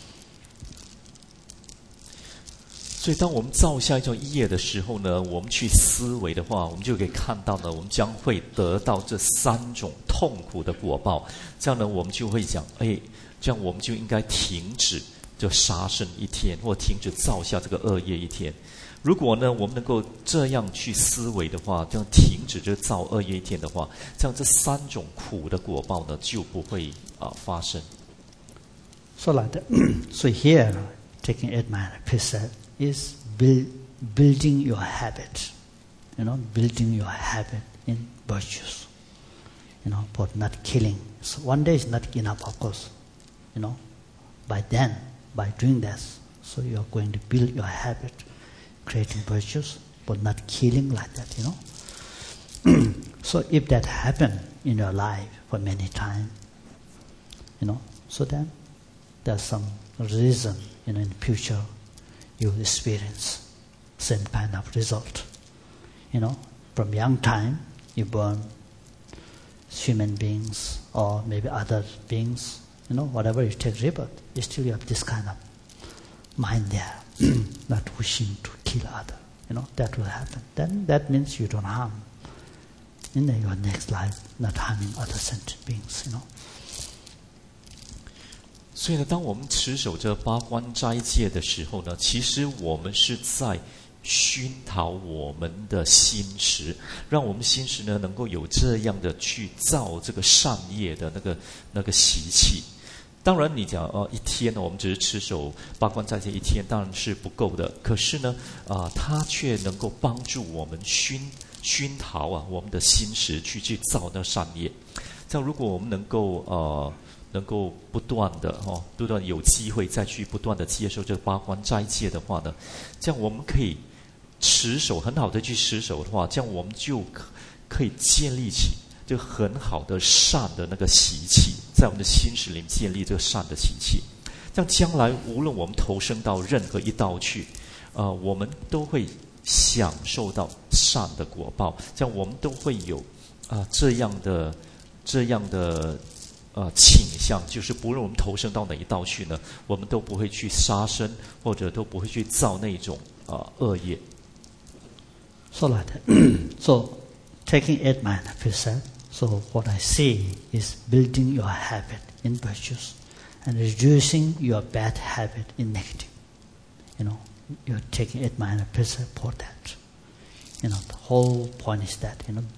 所以，当我们造下一种业的时候呢，我们去思维的话，我们就可以看到呢，我们将会得到这三种痛苦的果报。这样呢，我们就会讲，哎，这样我们就应该停止就杀生一天，或停止造下这个恶业一天。如果呢，我们能够这样去思维的话，这样停止这造恶业一天的话，这样这三种苦的果报呢，就不会啊、呃、发生。 So like that. So here, taking it my precepts is build, building your habit, you know, building your habit in virtues, you know, for not killing. So one day is not enough, of course, you know. By then, by doing that, so you are going to build your habit, creating virtues, but not killing like that, you know. So if that happen in your life for many times, you know, so then there's some reason, you know, in the future you experience same kind of result. You know, from young time you born human beings or maybe other beings, you know, whatever you take rebirth, you still have this kind of mind there, not wishing to kill other, you know, that will happen. Then that means you don't harm in your next life, not harming other sentient beings, you know. 所以呢，当我们持守这八关斋戒的时候呢，其实我们是在熏陶我们的心识，让我们心识呢能够有这样的去造这个善业的那个那个习气。当然，你讲呃一天呢，我们只是持守八关斋戒一天，当然是不够的。可是呢，啊、呃，它却能够帮助我们熏熏陶啊我们的心识去去造那善业。这样，如果我们能够呃。能够不断的哦，不断有机会再去不断的接受这八关斋戒的话呢，这样我们可以持守很好的去持守的话，这样我们就可可以建立起这个很好的善的那个习气，在我们的心识里面建立这个善的习气。这样将来无论我们投生到任何一道去，呃，我们都会享受到善的果报。这样我们都会有啊、呃、这样的这样的。呃，倾向就是不论我们投生到哪一道去呢，我们都不会去杀生，或者都不会去造那种呃恶业。 So like that. So taking eight minor precepts. So what I say is building your habit in virtues and reducing your bad habit in negative. You know, you're taking eight minor precepts for that. You know, the whole point is that, you know.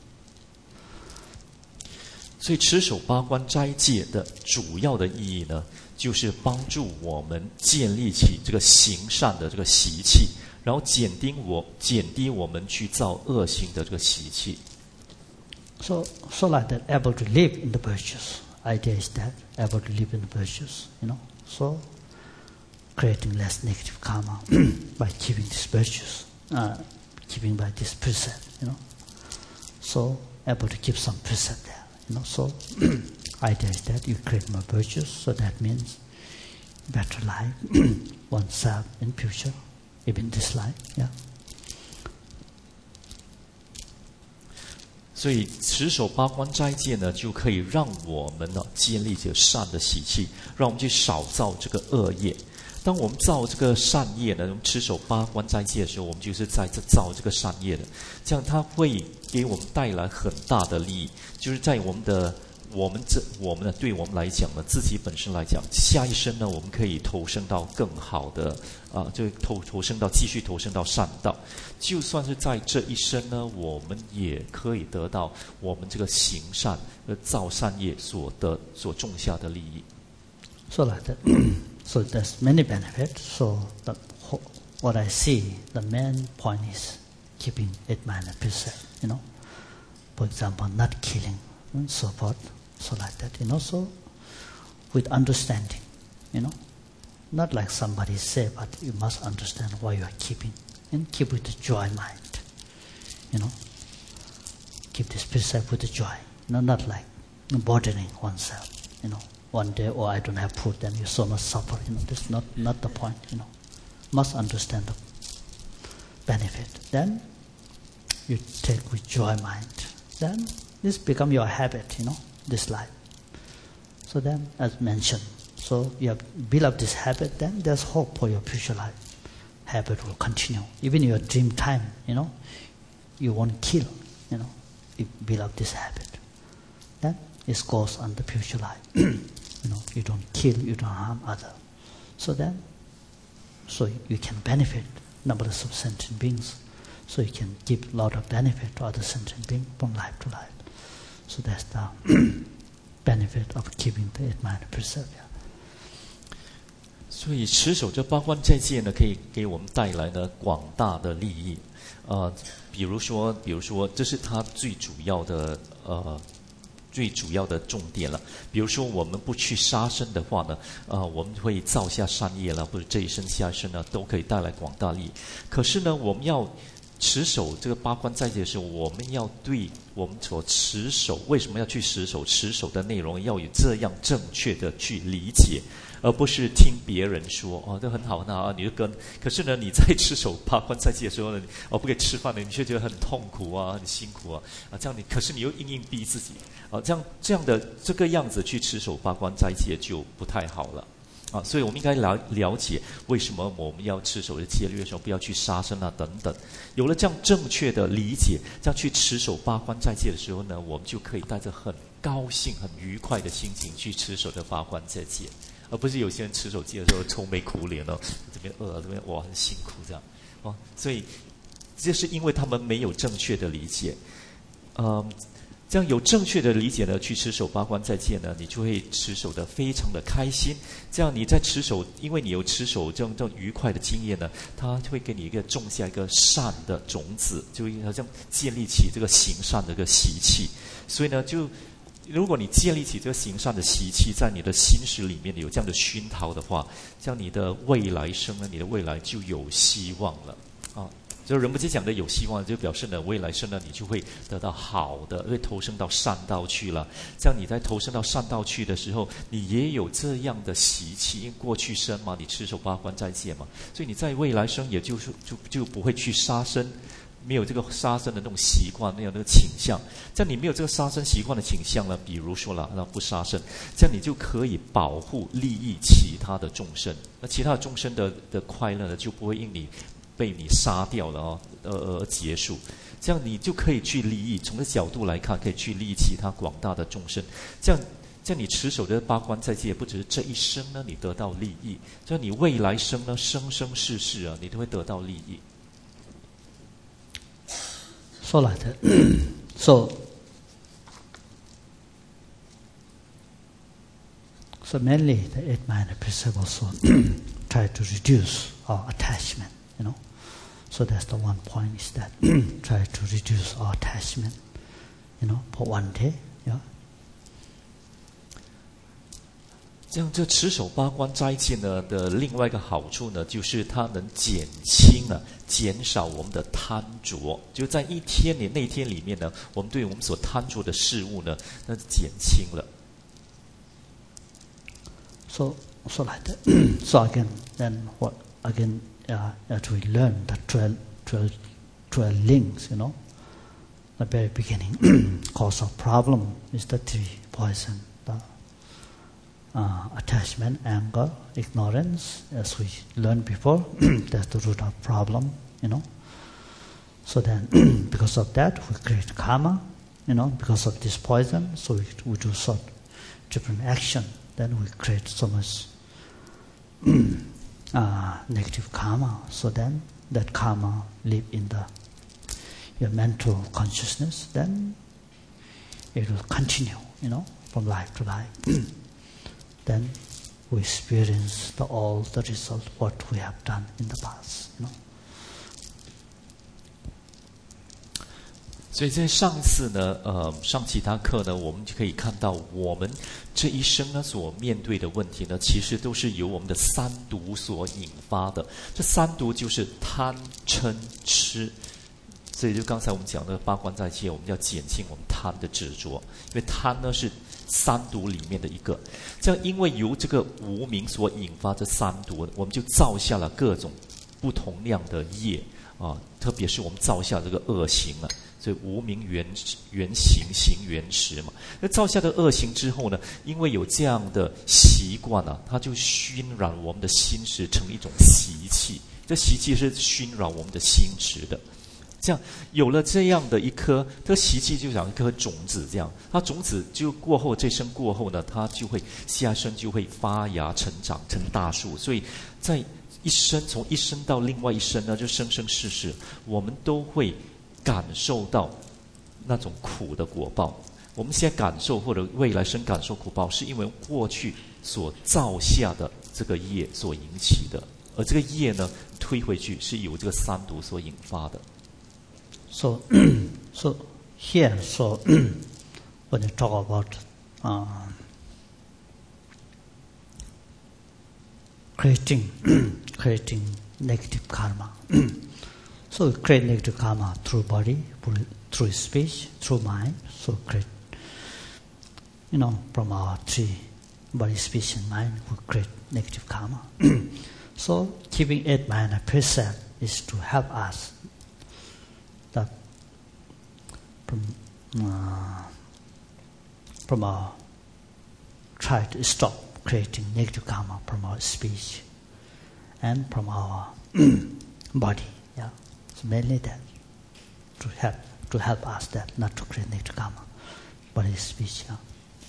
所以持守八关斋戒的主要的意义呢，就是帮助我们建立起这个行善的这个习气，然后减低我减低我们去造恶行的这个习气。 So, so like that, able to live in the virtues. Idea is that able to live in the virtues, you know. So, creating less negative karma by keeping these virtues, uh, keeping by this precept, you know. So, able to keep some precept there. You know, so idea is that you create more virtues, so that means better life oneself in future, even this life, yeah. 所以持守八关斋戒呢，就可以让我们呢建立这善的习气，让我们去少造这个恶业。当我们造这个善业呢，我们持守八关斋戒的时候，我们就是在这造这个善业的，这样它会给我们带来很大的利益，就是在我们的我们这我们呢，对我们来讲呢，自己本身来讲，下一生呢，我们可以投生到更好的啊、呃，就投投生到继续投生到善道。就算是在这一生呢，我们也可以得到我们这个行善呃造善业所得所种下的利益。 So like that. So there's many benefits. So the, what I see, the main point is keeping eight minor precepts, you know. For example, not killing and so forth. So like that, you know. So with understanding, you know. Not like somebody say, but you must understand why you are keeping. And keep with the joy mind, you know. Keep this precept with the joy. You know, not like burdening oneself, you know. One day, oh, I don't have food, then you so much suffer. You know, that's not, not the point, you know. Must understand the benefit. Then you take with joy mind. Then this become your habit, you know, this life. So then, as mentioned, so you have built up this habit, then there's hope for your future life. Habit will continue. Even your dream time, you know, you won't kill, you know, you build up this habit. Then it goes on the future life. You know, you don't kill, you don't harm others. So then, so you can benefit numberless of sentient beings. So you can give a lot of benefit to other sentient beings from life to life. So that's the benefit of keeping the eight minor precepts. 所以持守这八关斋戒呢，可以给我们带来呢广大的利益。呃，比如说，比如说，这是它最主要的呃。最主要的重点了，比如说我们不去杀生的话呢，呃，我们会造下善业了，或者这一生下一生呢，都可以带来广大利益。可是呢，我们要持守这个八关斋戒的时候，我们要对我们所持守，为什么要去持守？持守的内容要有这样正确的去理解，而不是听别人说哦，这很好很好啊，你就跟。可是呢，你在持守八关斋戒的时候呢，哦，不可以吃饭呢，你却觉得很痛苦啊，很辛苦啊，啊，这样你，可是你又硬硬逼自己。啊，这样这样的这个样子去持守八关斋戒就不太好了， 啊，所以我们应该了了解为什么我们要持守的戒律的时候不要去杀生啊等等。有了这样正确的理解，这样去持守八关斋戒的时候呢，我们就可以带着很高兴、很愉快的心情去持守这八关斋戒，而不是有些人持守戒的时候愁眉苦脸哦，这边饿，这边哇很辛苦这样哦。所以这是因为他们没有正确的理解，嗯。这样有正确的理解呢，去持守八关斋戒呢，你就会持守的非常的开心。这样你在持守，因为你有持守这种这种愉快的经验呢，它会给你一个种下一个善的种子，就好像建立起这个行善的一个习气。所以呢，就如果你建立起这个行善的习气，在你的心识里面有这样的熏陶的话，这样你的未来生呢，你的未来就有希望了啊。就仁波切讲的有希望，就表示呢，未来生呢，你就会得到好的，会投生到善道去了。这样你在投生到善道去的时候，你也有这样的习气，因为过去生嘛，你持守八关斋戒嘛，所以你在未来生也就是就就不会去杀生，没有这个杀生的那种习惯，没有那个倾向。这样你没有这个杀生习惯的倾向呢，比如说了，那不杀生，这样你就可以保护利益其他的众生，那其他的众生的的快乐呢，就不会因你被你杀掉了哦，呃而结束。这样你就可以去利益，从这角度来看，可以去利益其他广大的众生。这样，这样你持守的八关斋戒，不只是这一生呢，你得到利益，这样你未来生呢，生生世世啊，你都会得到利益。 So like that. so, so mainly the eight minor precepts also try to reduce our attachment. You know, so that's the one point is that try to reduce our attachment, you know, for one day, yeah. 这样，这持守八关斋戒呢的另外一个好处呢，就是它能减轻了、减少我们的贪着。就在一天里那天里面呢，我们对我们所贪着的事物呢，那减轻了。 So, so like that. so again, then what again? Uh, that we learn the twelve, twelve, twelve links, you know, the very beginning. Cause of problem is the three poison, the uh, attachment, anger, ignorance. As we learned before, that's the root of problem, you know. So then, because of that, we create karma, you know, because of this poison. So we, we do sort different action. Then we create so much Uh, negative karma. So then that karma live in the your mental consciousness. Then it will continue, you know, from life to life. Then we experience the, all the result what we have done in the past, you know. 所以在上次呢，呃，上其他课呢，我们就可以看到，我们这一生呢所面对的问题呢，其实都是由我们的三毒所引发的。这三毒就是贪、嗔、痴。所以就刚才我们讲的八关斋戒，我们要减轻我们贪的执着，因为贪呢是三毒里面的一个。这样，因为由这个无明所引发这三毒，我们就造下了各种不同量的业啊，特别是我们造下这个恶行啊。所以无明缘缘行，行缘识嘛。那造下的恶行之后呢，因为有这样的习惯啊，它就熏染我们的心识成一种习气。这习气是熏染我们的心识的。这样有了这样的一颗，这个习气就像一颗种子这样，它种子就过后这生过后呢，它就会下生就会发芽成长成大树。所以在一生从一生到另外一生呢，就生生世世，我们都会感受到那种苦的果报。我们现在感受或者未来生感受苦报，是因为过去所造下的这个业所引起的，而这个业呢推回去是由这个三毒所引发的。 So, so here, so when you talk about uh, creating creating negative karma. So we create negative karma through body, through speech, through mind. So create, you know, from our three body, speech, and mind, we create negative karma. So keeping eight minor precept is to help us that from uh, from our try to stop creating negative karma from our speech and from our body. Yeah, so mainly that to help to help us that not to create negative karma, body, speech. Yeah.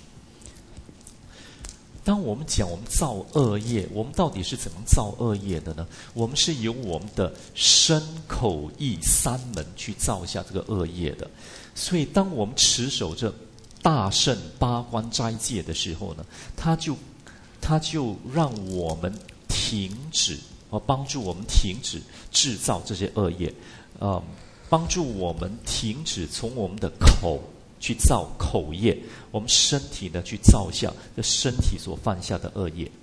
当我们讲我们造恶业，我们到底是怎么造恶业的呢？我们是由我们的身口意三门去造下这个恶业的。所以当我们持守着大乘八关斋戒的时候呢，它就它就让我们停止，和帮助我们停止制造这些恶业，呃，帮助我们停止从我们的口去造口业，我们身体呢去造下这身体所犯下的恶业。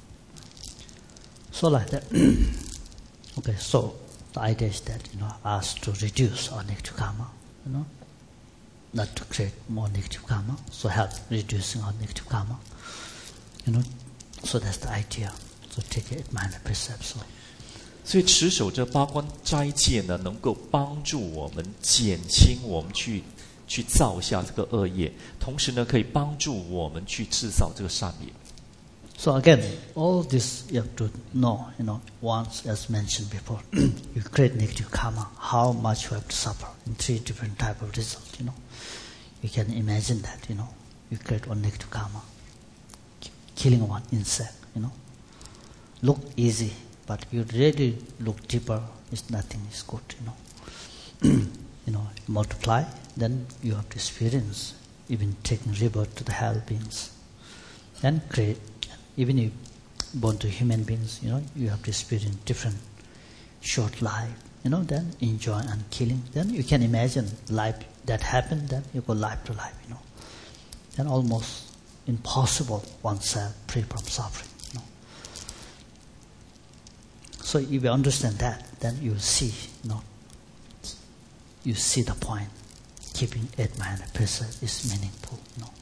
So like that. Okay, so the idea is that, you know, us to reduce our negative karma, you know, not to create more negative karma, so help reducing our negative karma, you know. So that's the idea. So take it minor precepts. So. 所以持守这八关斋戒呢，能够帮助我们减轻我们去去造下这个恶业，同时呢，可以帮助我们去制造这个善业。 So again, all this you have to know, you know, once as mentioned before, you create negative karma, how much you have to suffer in three different type of results, you know. You can imagine that, you know, you create one negative karma, killing one insect, you know. Look easy, but you really look deeper, it's nothing is good, you know. You know, multiply, then you have to experience, even taking rebirth to the hell beings. Then create, even if born to human beings, you know, you have to experience different short life, you know, then enjoy and killing. Then you can imagine life that happened, then you go life to life, you know. Then almost impossible oneself free from suffering, you know. So if you understand that, then you see, you know, you see the point. Keeping eight minor precepts is meaningful, you know.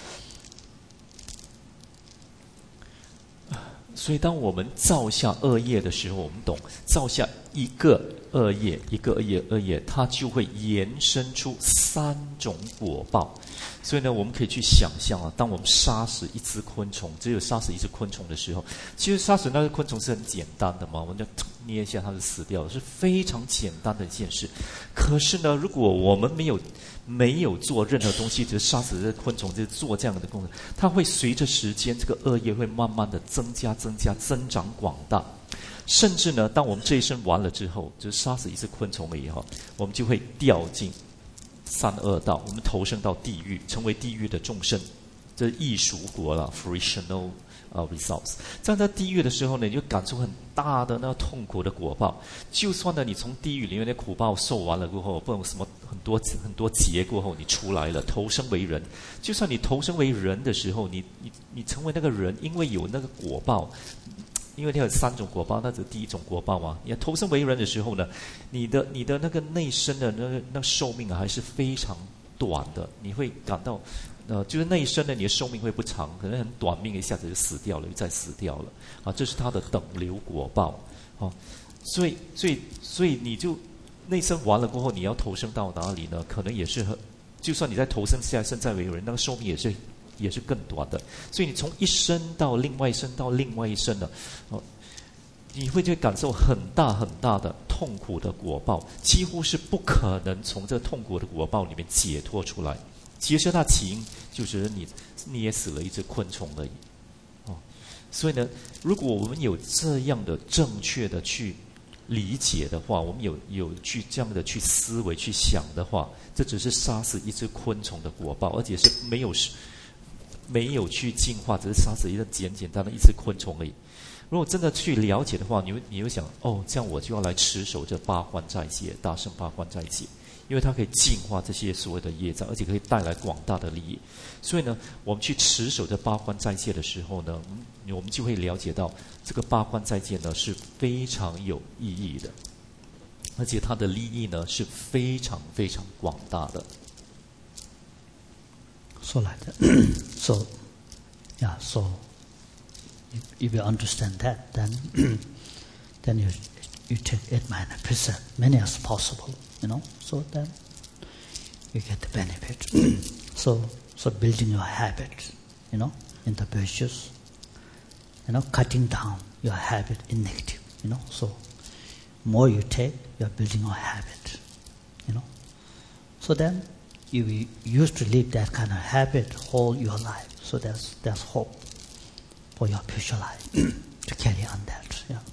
所以当我们造下恶业的时候，我们懂造下一个恶业一个恶业恶业，它就会延伸出三种果报。所以呢，我们可以去想象啊，当我们杀死一只昆虫，只有杀死一只昆虫的时候，其实杀死那个昆虫是很简单的嘛，我们就捏一下它就死掉了，是非常简单的一件事。可是呢，如果我们没有没有做任何东西，只是杀死这个昆虫，就是做这样的功能，它会随着时间，这个恶业会慢慢的增加、增加、增长广大。甚至呢，当我们这一生完了之后，就是杀死一只昆虫了以后，我们就会掉进三恶道，我们投生到地狱，成为地狱的众生，这是异熟国了 ，frictional 呃 results。在在地狱的时候呢，你就感受很大的那个痛苦的果报。就算呢，你从地狱里面的苦报受完了过后，不懂什么很多很多劫过后，你出来了，投生为人。就算你投生为人的时候，你你你成为那个人，因为有那个果报。因为它有三种果报，那是第一种果报嘛。你投生为人的时候呢，你的你的那个内身的那个那个寿命啊，还是非常短的。你会感到，呃，就是内身的你的寿命会不长，可能很短命，一下子就死掉了，又再死掉了。啊，这是它的等流果报。啊，所以所以所以你就内生完了过后，你要投生到哪里呢？可能也是很，就算你在投生下生再为人，那个寿命也是。也是更短的，所以你从一生到另外一生到另外一生的，哦，你会就感受很大很大的痛苦的果报，几乎是不可能从这痛苦的果报里面解脱出来。其实它起因就是你捏死了一只昆虫而已，哦，所以呢，如果我们有这样的正确的去理解的话，我们有有去这样的去思维去想的话，这只是杀死一只昆虫的果报，而且是没有没有去进化，只是杀死一个简简单的一只昆虫而已。如果真的去了解的话，你会你会想，哦，这样我就要来持守这八关斋戒，大乘八关斋戒，因为它可以净化这些所谓的业障，而且可以带来广大的利益。所以呢，我们去持守这八关斋戒的时候呢，我们就会了解到这个八关斋戒呢是非常有意义的，而且它的利益呢是非常非常广大的。 So like that. So, yeah. So, if, if you understand that, then then you you take eight minor precepts, many as possible, you know. So then you get the benefit. so, so building your habits, you know, in the virtues, you know, cutting down your habit in negative, you know. So more you take, you are building a habit, you know. So then you used to live that kind of habit all your life. So there's there's hope for your future life to carry on that. Yeah.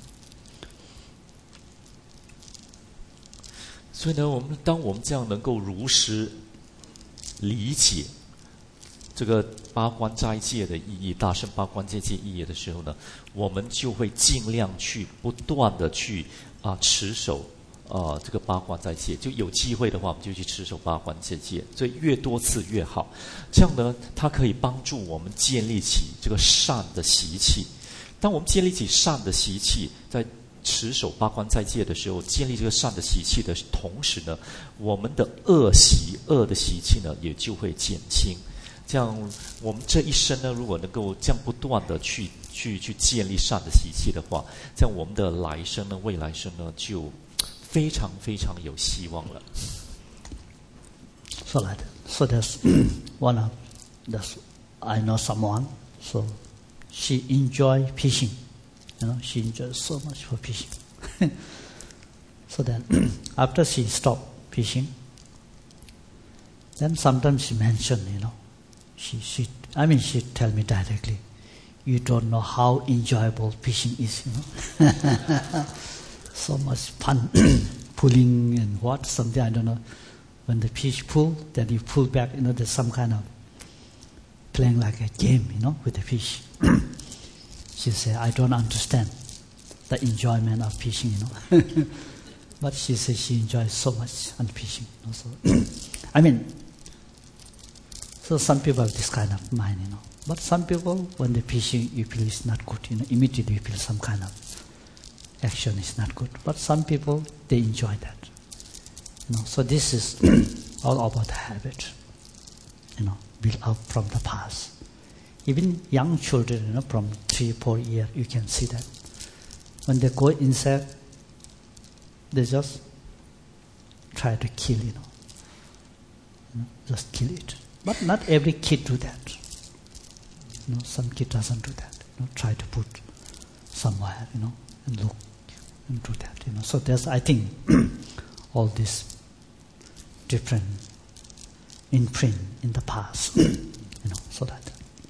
所以呢，我们当我们这样能够如实理解这个八关斋戒的意义，大乘八关斋戒意义的时候呢，我们就会尽量去不断的去啊持守啊这个八关斋戒，就有机会的话，我们就去持守八关斋戒，所以越多次越好。这样呢，它可以帮助我们建立起这个善的习气。当我们建立起善的习气，在持守八关斋戒的时候，建立这个善的习气的同时呢，我们的恶习、恶的习气呢，也就会减轻。这样，我们这一生呢，如果能够这样不断的去去去建立善的习气的话，这样我们的来生呢，未来生呢，就非常非常有希望了。 So like, so there's one of there's I know someone, so she enjoy fishing. You know, she enjoys so much for fishing. So then, after she stopped fishing, then sometimes she mentioned, you know, she, she, I mean, she tell me directly, you don't know how enjoyable fishing is, you know. So much fun, pulling and what, something, I don't know. When the fish pull, then you pull back, you know, there's some kind of playing like a game, you know, with the fish. She said, I don't understand the enjoyment of fishing, you know. But she said she enjoys so much on fishing. You know, so I mean, so some people have this kind of mind, you know. But some people, when they're fishing, you feel it's not good, you know. Immediately you feel some kind of action is not good. But some people, they enjoy that. You know, so this is all about the habit, you know, built up from the past. Even young children, you know, from three, four years, you can see that. When they go insect, they just try to kill, you know. You know, just kill it. But not every kid do that. You know, some kid doesn't do that. You know, try to put somewhere, you know, and look and do that, you know. So there's, I think, all this different imprint in the past, you know, so that.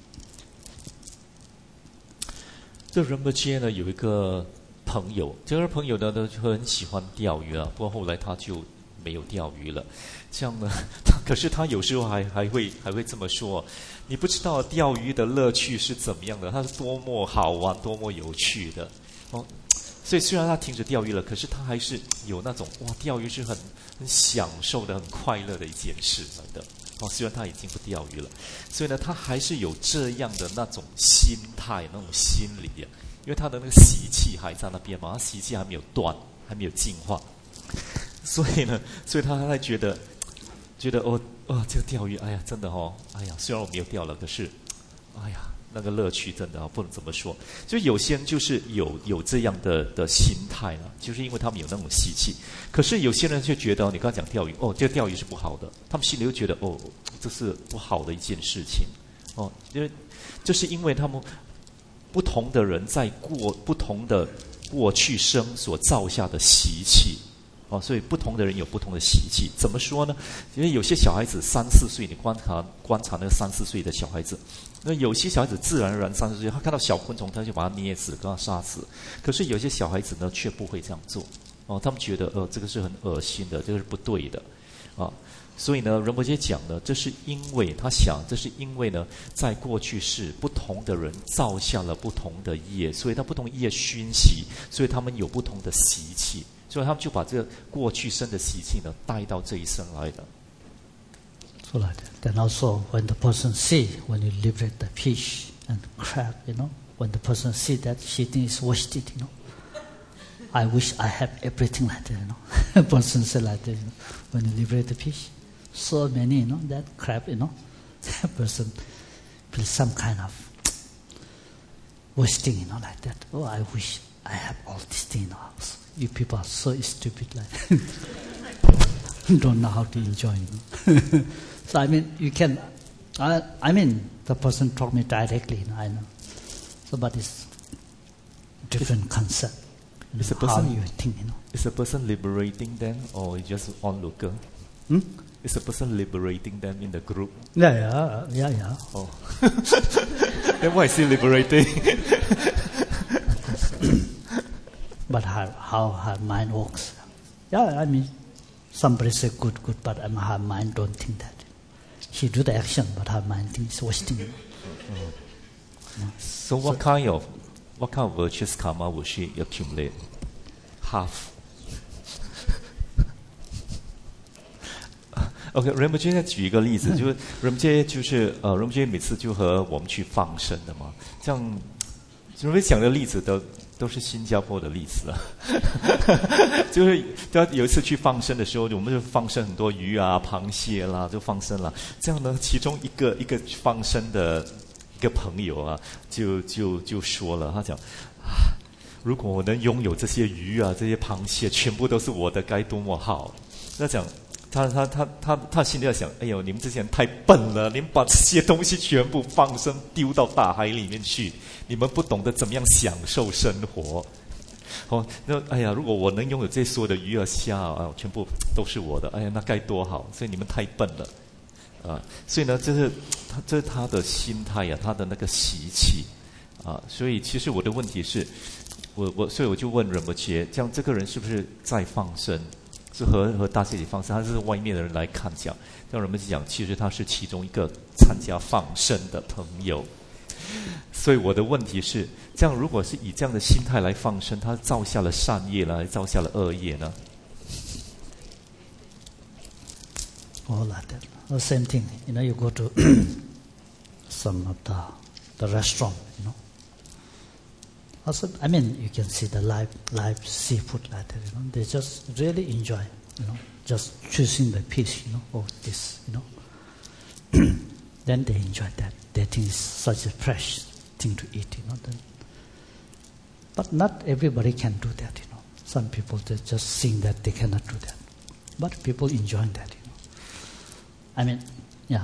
这仁波切呢有一个朋友，这个朋友呢呢就很喜欢钓鱼啊，不过后来他就没有钓鱼了。这样呢，他可是他有时候还还会还会这么说：你不知道钓鱼的乐趣是怎么样的，它是多么好玩、多么有趣的哦。所以虽然他停止钓鱼了，可是他还是有那种哇，钓鱼是很很享受的、很快乐的一件事的。哦，虽然他已经不钓鱼了，所以呢，他还是有这样的那种心态、那种心理啊，因为他的那个习气还在那边嘛，他习气还没有断，还没有进化，所以呢，所以他还觉得，觉得哦哦，这个钓鱼，哎呀，真的哦，哎呀，虽然我没有钓了，可是，哎呀，那个乐趣真的啊，不能这么说。就有些人就是有有这样的的心态了，就是因为他们有那种习气。可是有些人就觉得，你刚刚讲钓鱼，哦，这个钓鱼是不好的，他们心里又觉得，哦，这是不好的一件事情，哦，因为这是因为他们不同的人在过不同的过去生所造下的习气。哦，所以不同的人有不同的习气。怎么说呢？因为有些小孩子三四岁，你观察观察那个三四岁的小孩子，那有些小孩子自然而然三四岁，他看到小昆虫他就把它捏死，跟它杀死。可是有些小孩子呢，却不会这样做。哦，他们觉得呃这个是很恶心的，这个是不对的，啊，所以呢，仁波切讲呢，这是因为他想，这是因为呢，在过去世不同的人造下了不同的业，所以他不同业熏习，所以他们有不同的习气。所以他们就把这个过去生的习气呢带到这一生来的。 So like that. Then also when the person see, when you liberate the fish and crab, you know, when the person see that, she thinks wasted, you know. I wish I have everything like that, you know. A person say like that, you know. When you liberate the fish, so many, you know, that crab, you know, that person feels some kind of wasting, you know, like that. Oh, I wish I have all these things in the house. You people are so stupid, like don't know how to enjoy. You know? So I mean, you can. I, I mean, the person told me directly. You know, I know. So, but it's different concept. You Is know, a person- how you think, you know. Is a person liberating them or just onlooker? Hmm? Is a person liberating them in the group? Yeah, yeah, yeah, yeah. Oh. Then why is he liberating? But how, how her mind works. Yeah, I mean, somebody say good, good, but um, her mind don't think that. She do the action, but her mind thinks wasting. You know. So what kind of what kind of virtuous karma will she accumulate? Half. OK， 仁波切再举一个例子，就是仁波切就是呃，仁波切每次就和我们去放生的嘛，这样仁波切讲的例子都都是新加坡的例子啊，就是他有一次去放生的时候，我们就放生很多鱼啊、螃蟹啦，就放生了。这样呢，其中一个一个放生的一个朋友啊，就就就说了，他讲啊，如果我能拥有这些鱼啊、这些螃蟹，全部都是我的，该多么好！他讲。他他他他他心里在想，哎呦，你们这些人太笨了，你们把这些东西全部放生丢到大海里面去，你们不懂得怎么样享受生活。哦，那哎呀，如果我能拥有这所有的鱼啊虾啊，全部都是我的，哎呀，那该多好！所以你们太笨了，啊，所以呢，这是他这是他的心态呀、啊，他的那个习气啊。所以其实我的问题是，我我所以我就问仁波切，这样这个人是不是在放生？是和和大家一起放生，他是外面的人来看讲，让人们讲，其实他是其中一个参加放生的朋友。所以我的问题是，这样如果是以这样的心态来放生，他造下了善业呢，还是造下了恶业呢？ All like that. The same thing. You know, you go to some of the the restaurant. You know. Also, I mean, you can see the live live seafood like that. You know, they just really enjoy. You know, just choosing the piece. You know, of this. You know, then they enjoy that. They think it's such a fresh thing to eat. You know, then, but not everybody can do that. You know, some people they just think that they cannot do that, but people enjoying that. You know, I mean, yeah.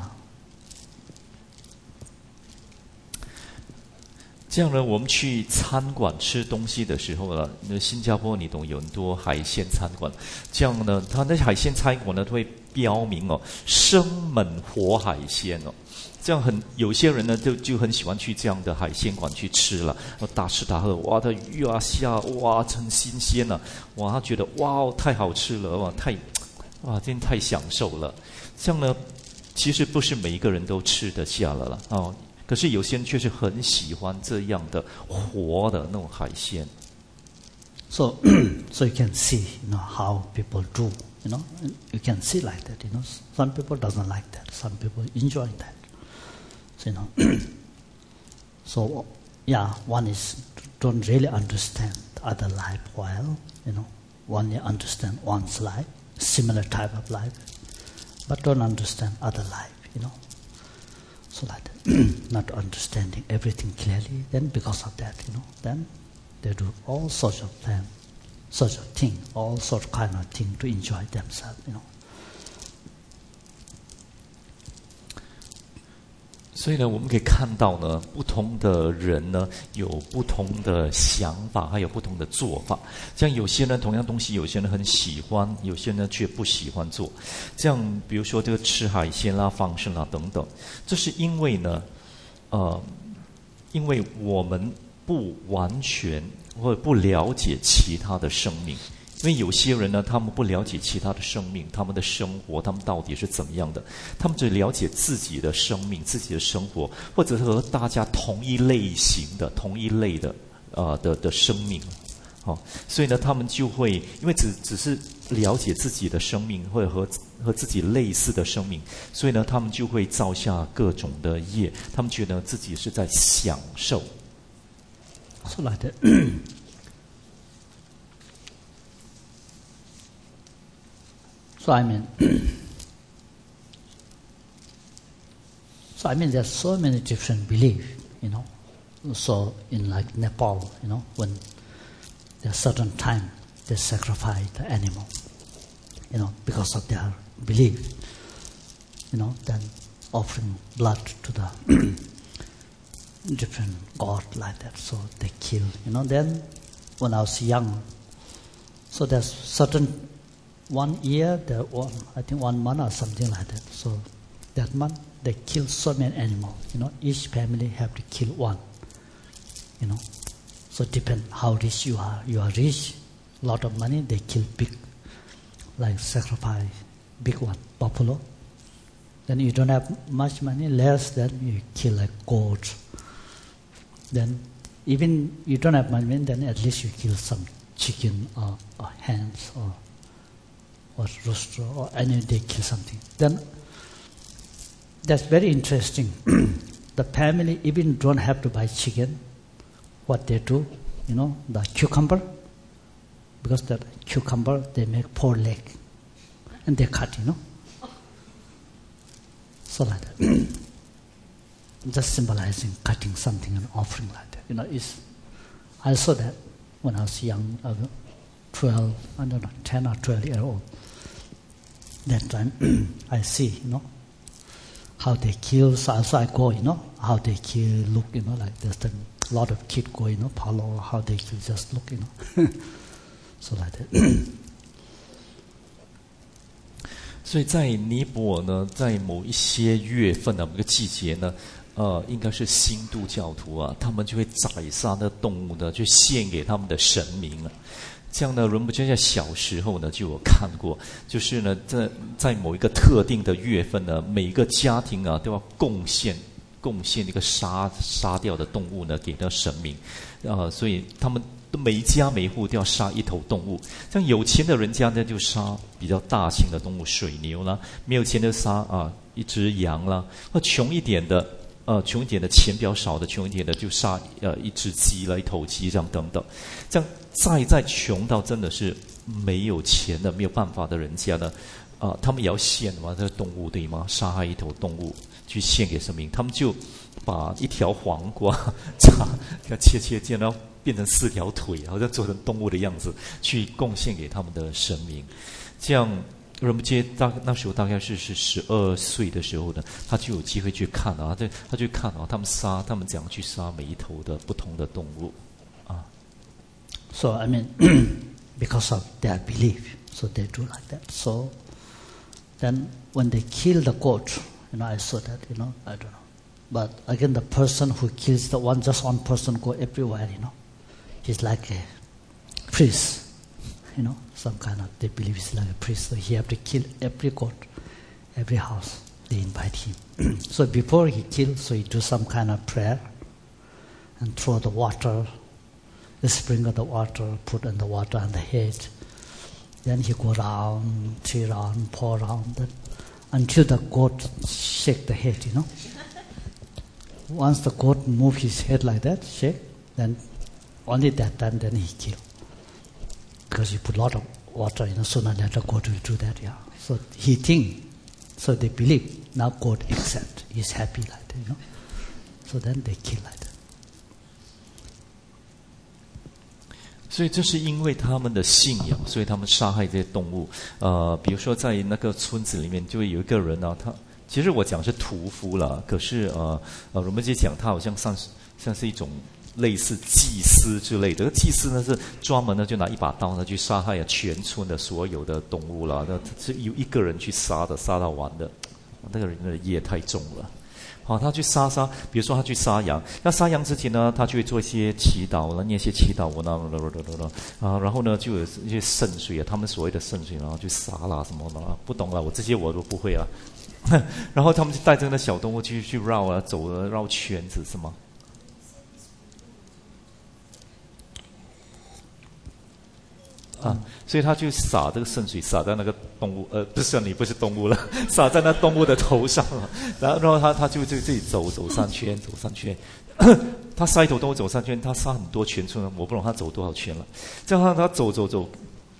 这样呢，我们去餐馆吃东西的时候呢，那新加坡你懂有很多海鲜餐馆，这样呢，它那海鲜餐馆呢都会标明哦，生猛活海鲜哦，这样很有些人呢就就很喜欢去这样的海鲜馆去吃了，大吃大喝，哇，它鱼啊虾哇很新鲜啊，哇，他觉得哇太好吃了，哇太哇真太享受了，这样呢，其实不是每一个人都吃得下了啦哦。可是有些人却是很喜欢这样的活的那种海鲜。 So, so you can see, you know, how people do. You know, you can see like that. You know, some people doesn't like that. Some people enjoy that. So, you know, so yeah, one is don't really understand the other life well. You know, only understand one's life, similar type of life, but don't understand other life. You know. So that not understanding everything clearly, then because of that, you know, then they do all sorts of plan, sorts of thing, all sorts of kind of thing to enjoy themselves, you know. 所以呢，我们可以看到呢，不同的人呢有不同的想法，还有不同的做法。像有些人同样东西，有些人很喜欢，有些人呢却不喜欢做。这样，比如说这个吃海鲜啦、放生啦等等，这是因为呢，呃，因为我们不完全或者不了解其他的生命。因为有些人呢，他们不了解其他的生命，他们的生活，他们到底是怎么样的？他们只了解自己的生命、自己的生活，或者是和大家同一类型的、同一类的呃的的生命，哦，所以呢，他们就会因为只只是了解自己的生命，或者和和自己类似的生命，所以呢，他们就会造下各种的业，他们觉得自己是在享受。 So like that. So I mean, so I mean, there's so many different beliefs, you know. So in like Nepal, you know, when there's certain time they sacrifice the animal, you know, because of their belief, you know, then offering blood to the different god like that. So they kill. You know, then when I was young, so there's certain one year, there one I think one month or something like that. So that month they kill so many animals. You know, each family have to kill one. You know, so depend how rich you are. You are rich, lot of money, they kill big, like sacrifice big one, buffalo. Then you don't have much money, less, then you kill like goat. Then even you don't have money, then at least you kill some chicken or, or hens or or rooster or any they kill something. Then that's very interesting. The family even don't have to buy chicken. What they do, you know, the cucumber, because the cucumber they make four leg, and they cut, you know. So like that, just symbolizing cutting something and offering like that. You know, it's, I saw that when I was young, I was twelve, I don't know, ten or twelve years old. That time, I see, you know, how they kill. So also I go, you know, how they kill. Look, you know, like there's a lot of kids go, you know, follow how they kill. Just look, you know, so like that. 所以在尼泊尔呢，在某一些月份啊，某个季节呢，呃，应该是新度教徒啊，他们就会宰杀那动物呢，就献给他们的神明啊。这样呢，伦布坚在小时候呢就有看过，就是呢，在在某一个特定的月份呢，每一个家庭啊都要贡献贡献一个杀杀掉的动物呢给那神明，啊、呃，所以他们。每一家每一户都要杀一头动物，像有钱的人家呢就杀比较大型的动物，水牛啦；没有钱的杀啊一只羊啦；或穷一点的，呃穷一点的钱比较少的，穷一点的就杀呃一只鸡啦，一头鸡这样等等。这样再再穷到真的是没有钱的、没有办法的人家呢，啊、呃，他们也要献嘛，这个动物对吗？杀害一头动物去献给神明，他们就把一条黄瓜插切切切，然后。变成四条腿，好像做成动物的样子，去贡献给他们的神明。这样，仁波切大那时候大概是是十二岁的时候呢，他就有机会去看啊，他他去看啊，他们杀，他们怎样去杀每一头的不同的动物啊。 So I mean, because of their belief, so they do like that. So then when they kill the goat, you know, I saw that, you know, I don't know. But again, the person who kills the one, just one person go everywhere, you know. He's like a priest, you know, some kind of, they believe he's like a priest. So he have to kill every goat, every house. They invite him. So before he kills, so he do some kind of prayer and throw the water, sprinkle the water, put in the water on the head. Then he go round, three round, four round, then, until the goat shake the head, you know. Once the goat move his head like that, shake, then only that time then he kill. Because he put a lot of water, you know, sooner or later goat will do that, yeah. So he think, so they believe, now goat accept, he's happy like that, you know. So then they kill like that. 所以这是因为他们的信仰，所以他们杀害这些动物。呃，比如说在那个村子里面，就会有一个人啊，他其实我讲是屠夫啦，可是呃呃，我们就讲他好像像是像是一种类似祭司之类的。祭司呢是专门呢就拿一把刀呢去杀害啊全村的所有的动物啦，那是由一个人去杀的，杀到完的。那个人的业太重了。好，他去杀杀，比如说他去杀羊，那杀羊之前呢，他就会做一些祈祷，念一些祈祷文啊，啊，然后呢就有一些圣水啊，他们所谓的圣水，然后去杀啦什么的啊，不懂了，我这些我都不会啊。然后他们就带着那小动物去去绕啊，走啊，绕圈子是吗？啊，所以他就洒这个圣水洒在那个动物，呃，不是你不是动物了，洒在那动物的头上了。然后，然后他他就就自己走走三圈，走三圈。他杀一头动物走三圈，他杀很多圈村，我不懂他走多少圈了。这样他他走走走，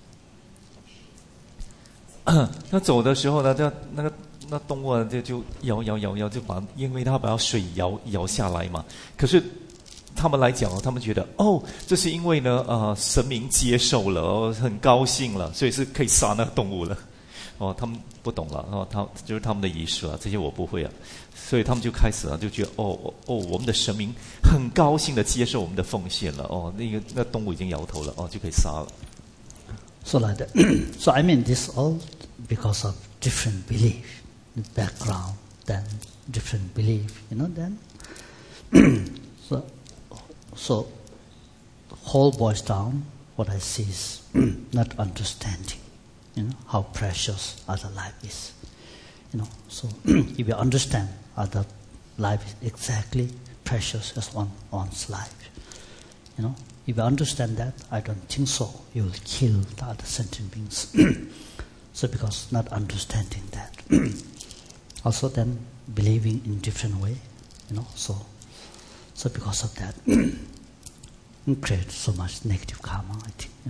他走的时候呢，就那个那动物就就摇摇摇摇，就把，因为他把水摇摇下来嘛。可是。他们来讲哦，他们觉得哦，这是因为呢，呃，神明接受了，哦，很高兴了，所以是可以杀那个动物了。 哦，他们不懂了，哦，他就是他们的仪式啊，这些我不会啊，所以他们就开始了，就觉得哦哦，我们的神明很高兴的接受我们的奉献了，哦，那个那动物已经摇头了，哦，就可以杀了。 So like that. So I mean, this all because of different belief, background, then different belief, you know. Then so so whole boils down. What I see is not understanding, you know, how precious other life is, you know. So if you understand other life is exactly precious as one one's life, you know. If you understand that, I don't think so you will kill the other sentient beings. So because not understanding that, also then believing in different way, you know. So so because of that, it creates so much negative karma, I think. Yeah.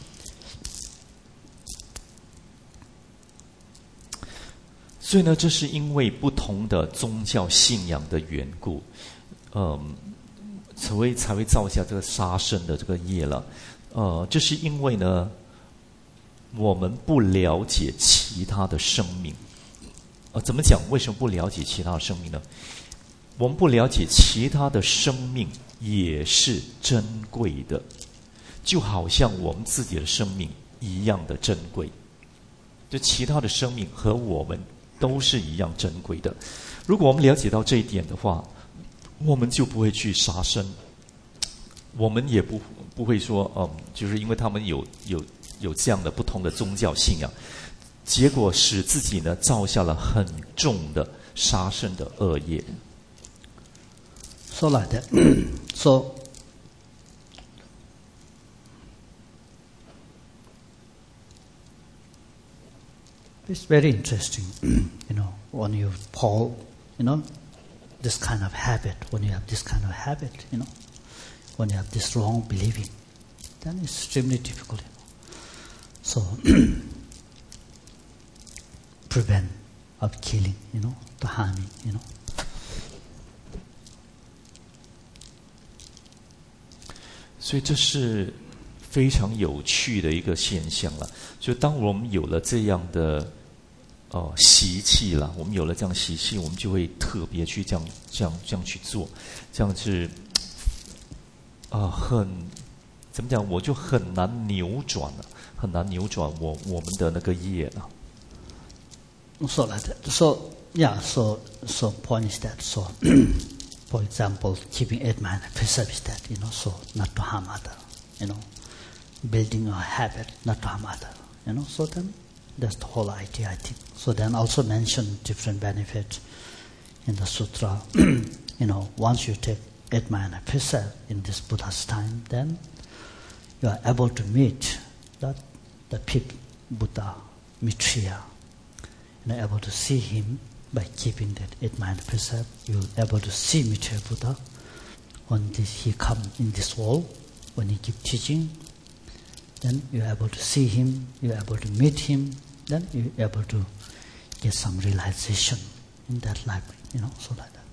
所以呢，这是因为不同的宗教信仰的缘故，嗯，才会才会造下这个杀生的这个业了。呃，这是因为呢，我们不了解其他的生命。呃，怎么讲？为什么不了解其他的生命呢？我们不了解其他的生命也是珍贵的，就好像我们自己的生命一样的珍贵。就其他的生命和我们都是一样珍贵的。如果我们了解到这一点的话，我们就不会去杀生，我们也不不会说，嗯，就是因为他们有有有这样的不同的宗教信仰，结果使自己呢造下了很重的杀生的恶业。 So like that. So it's very interesting, you know, when you fall, you know, this kind of habit, when you have this kind of habit, you know, when you have this wrong believing, then it's extremely difficult, you know. So prevent of killing, you know, the harming, you know. 所以这是非常有趣的一个现象了。就当我们有了这样的呃习气了，我们有了这样习气，我们就会特别去这样这样这样去做，这样是啊、呃、很怎么讲？我就很难扭转了，很难扭转我我们的那个业了。 So like that. So yeah. So so point is that. So for example, keeping eight mind precepts is that, you know, so not to harm other, you know, building a habit not to harm other, you know. So then that's the whole idea, I think. So then also mention different benefits in the sutra. You know, once you take eight mind precept in this Buddha's time, then you are able to meet that the fifth Buddha, Maitreya. You know, able to see him by keeping that eight mind precept. You are able to see Maitreya Buddha when this, he come in this world, when he keep teaching. Then you are able to see him, you are able to meet him, then you are able to get some realization in that life, you know, so like that.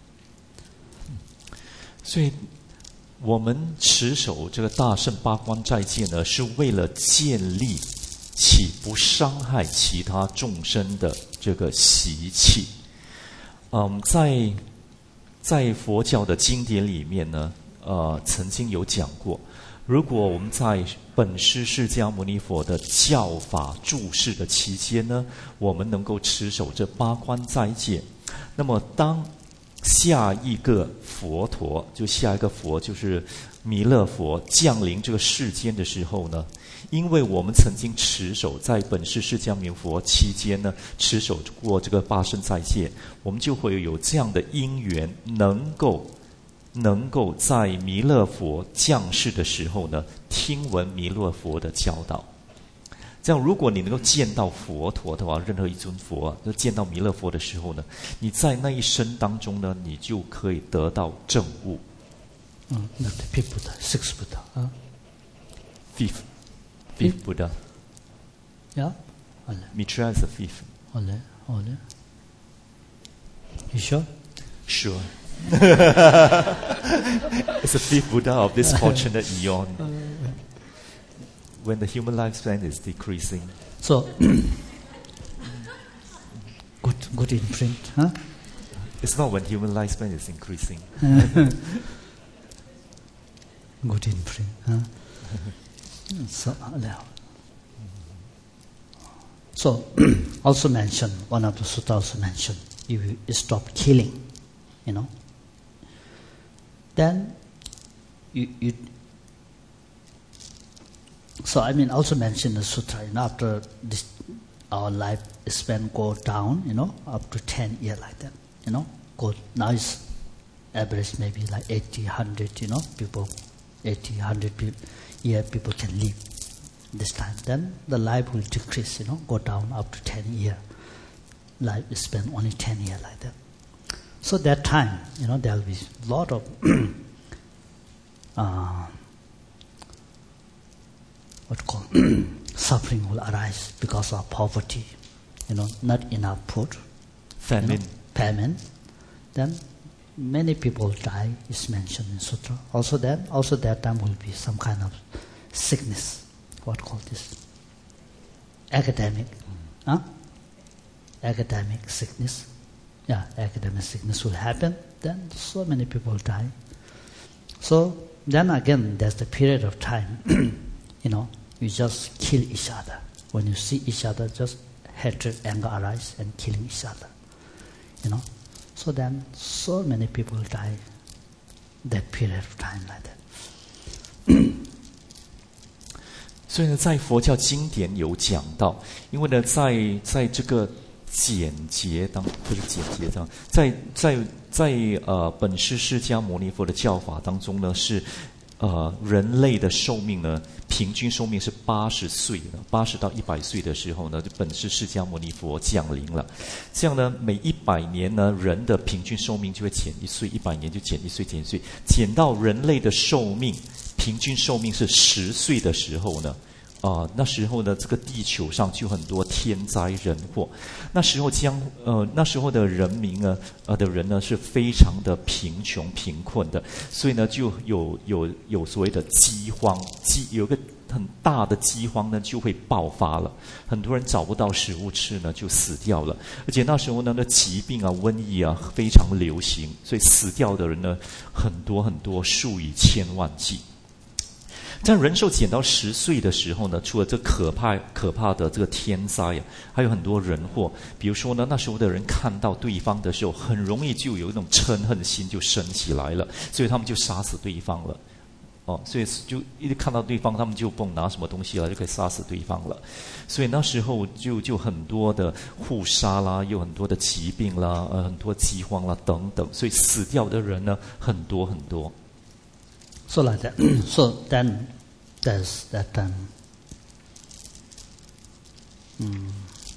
所以我们持守这个大乘八关斋戒呢，是为了建立起不伤害其他众生的这个习气。嗯，在在佛教的经典里面呢，呃，曾经有讲过，如果我们在本师释迦牟尼佛的教法住世的期间呢，我们能够持守这八关斋戒，那么当下一个佛陀，就下一个佛就是弥勒佛降临这个世间的时候呢，因为我们曾经持守在本师释迦牟尼佛期间呢，持守过这个八圣斋戒，我们就会有这样的因缘，能够能够在弥勒佛降世的时候呢，听闻弥勒佛的教导。这样，如果你能够见到佛陀的话，任何一尊佛啊，就见到弥勒佛的时候呢，你在那一生当中呢，你就可以得到证悟。 嗯，那 the fifth Buddha, sixth Buddha, huh? Fifth, fifth Buddha. Yeah, Maitreya is the fifth. Ole, ole. You sure? Sure. It's the fifth Buddha of this fortunate eon. When the human lifespan is decreasing. So, good, good imprint, huh? It's not when human lifespan is increasing. Good imprint, huh? so, so also mentioned, one of the sutta also mentioned, if you stop killing, you know, then you, you so I mean also mentioned in the sutra, you know, after this, our life span go down, you know, up to ten years like that, you know, go, now it's average maybe like eighty, one hundred, you know, people, eighty, one hundred people, year people can live this time. Then the life will decrease, you know, go down up to ten years. Life is spent only ten years like that. So that time, you know, there will be a lot of uh, what call suffering will arise because of poverty, you know, not enough food, famine, you know, famine. Then many people die, is mentioned in sutra. Also then, also that time will be some kind of sickness. What call this? Academic, huh? Academic sickness. Yeah, academic sickness will happen. Then so many people die. So then again, there's the period of time. You know, you just kill each other. When you see each other, just hatred, anger arise and killing each other. You know. So then, so many people die that period of time like that. 所以呢，在佛教经典有讲到，因为呢，在在这个简洁当不是简洁当，在在在呃本师释迦牟尼佛的教法当中呢，是呃人类的寿命呢，平均寿命是八十岁的，八十到一百岁的时候呢，就本师释迦牟尼佛降临了。这样呢，每一百年呢，人的平均寿命就会减一岁，一百年就减一岁，减一岁，减到人类的寿命平均寿命是十岁的时候呢。啊、呃，那时候呢，这个地球上就很多天灾人祸。那时候将呃，那时候的人民呢，呃的人呢是非常的贫穷贫困的，所以呢就有有有所谓的饥荒，饥有一个很大的饥荒呢就会爆发了，很多人找不到食物吃呢就死掉了，而且那时候呢那疾病啊瘟疫啊非常流行，所以死掉的人呢很多很多，数以千万计。在人寿减到十岁的时候呢，除了这可怕可怕的这个天灾啊，还有很多人祸。比如说呢，那时候的人看到对方的时候，很容易就有一种嗔恨心就升起来了，所以他们就杀死对方了。哦，所以就一直看到对方，他们就不拿什么东西了，就可以杀死对方了。所以那时候就就很多的互杀啦，有很多的疾病啦，呃，很多饥荒啦等等，所以死掉的人呢很多很多。 So like that. So then there's that um, mm,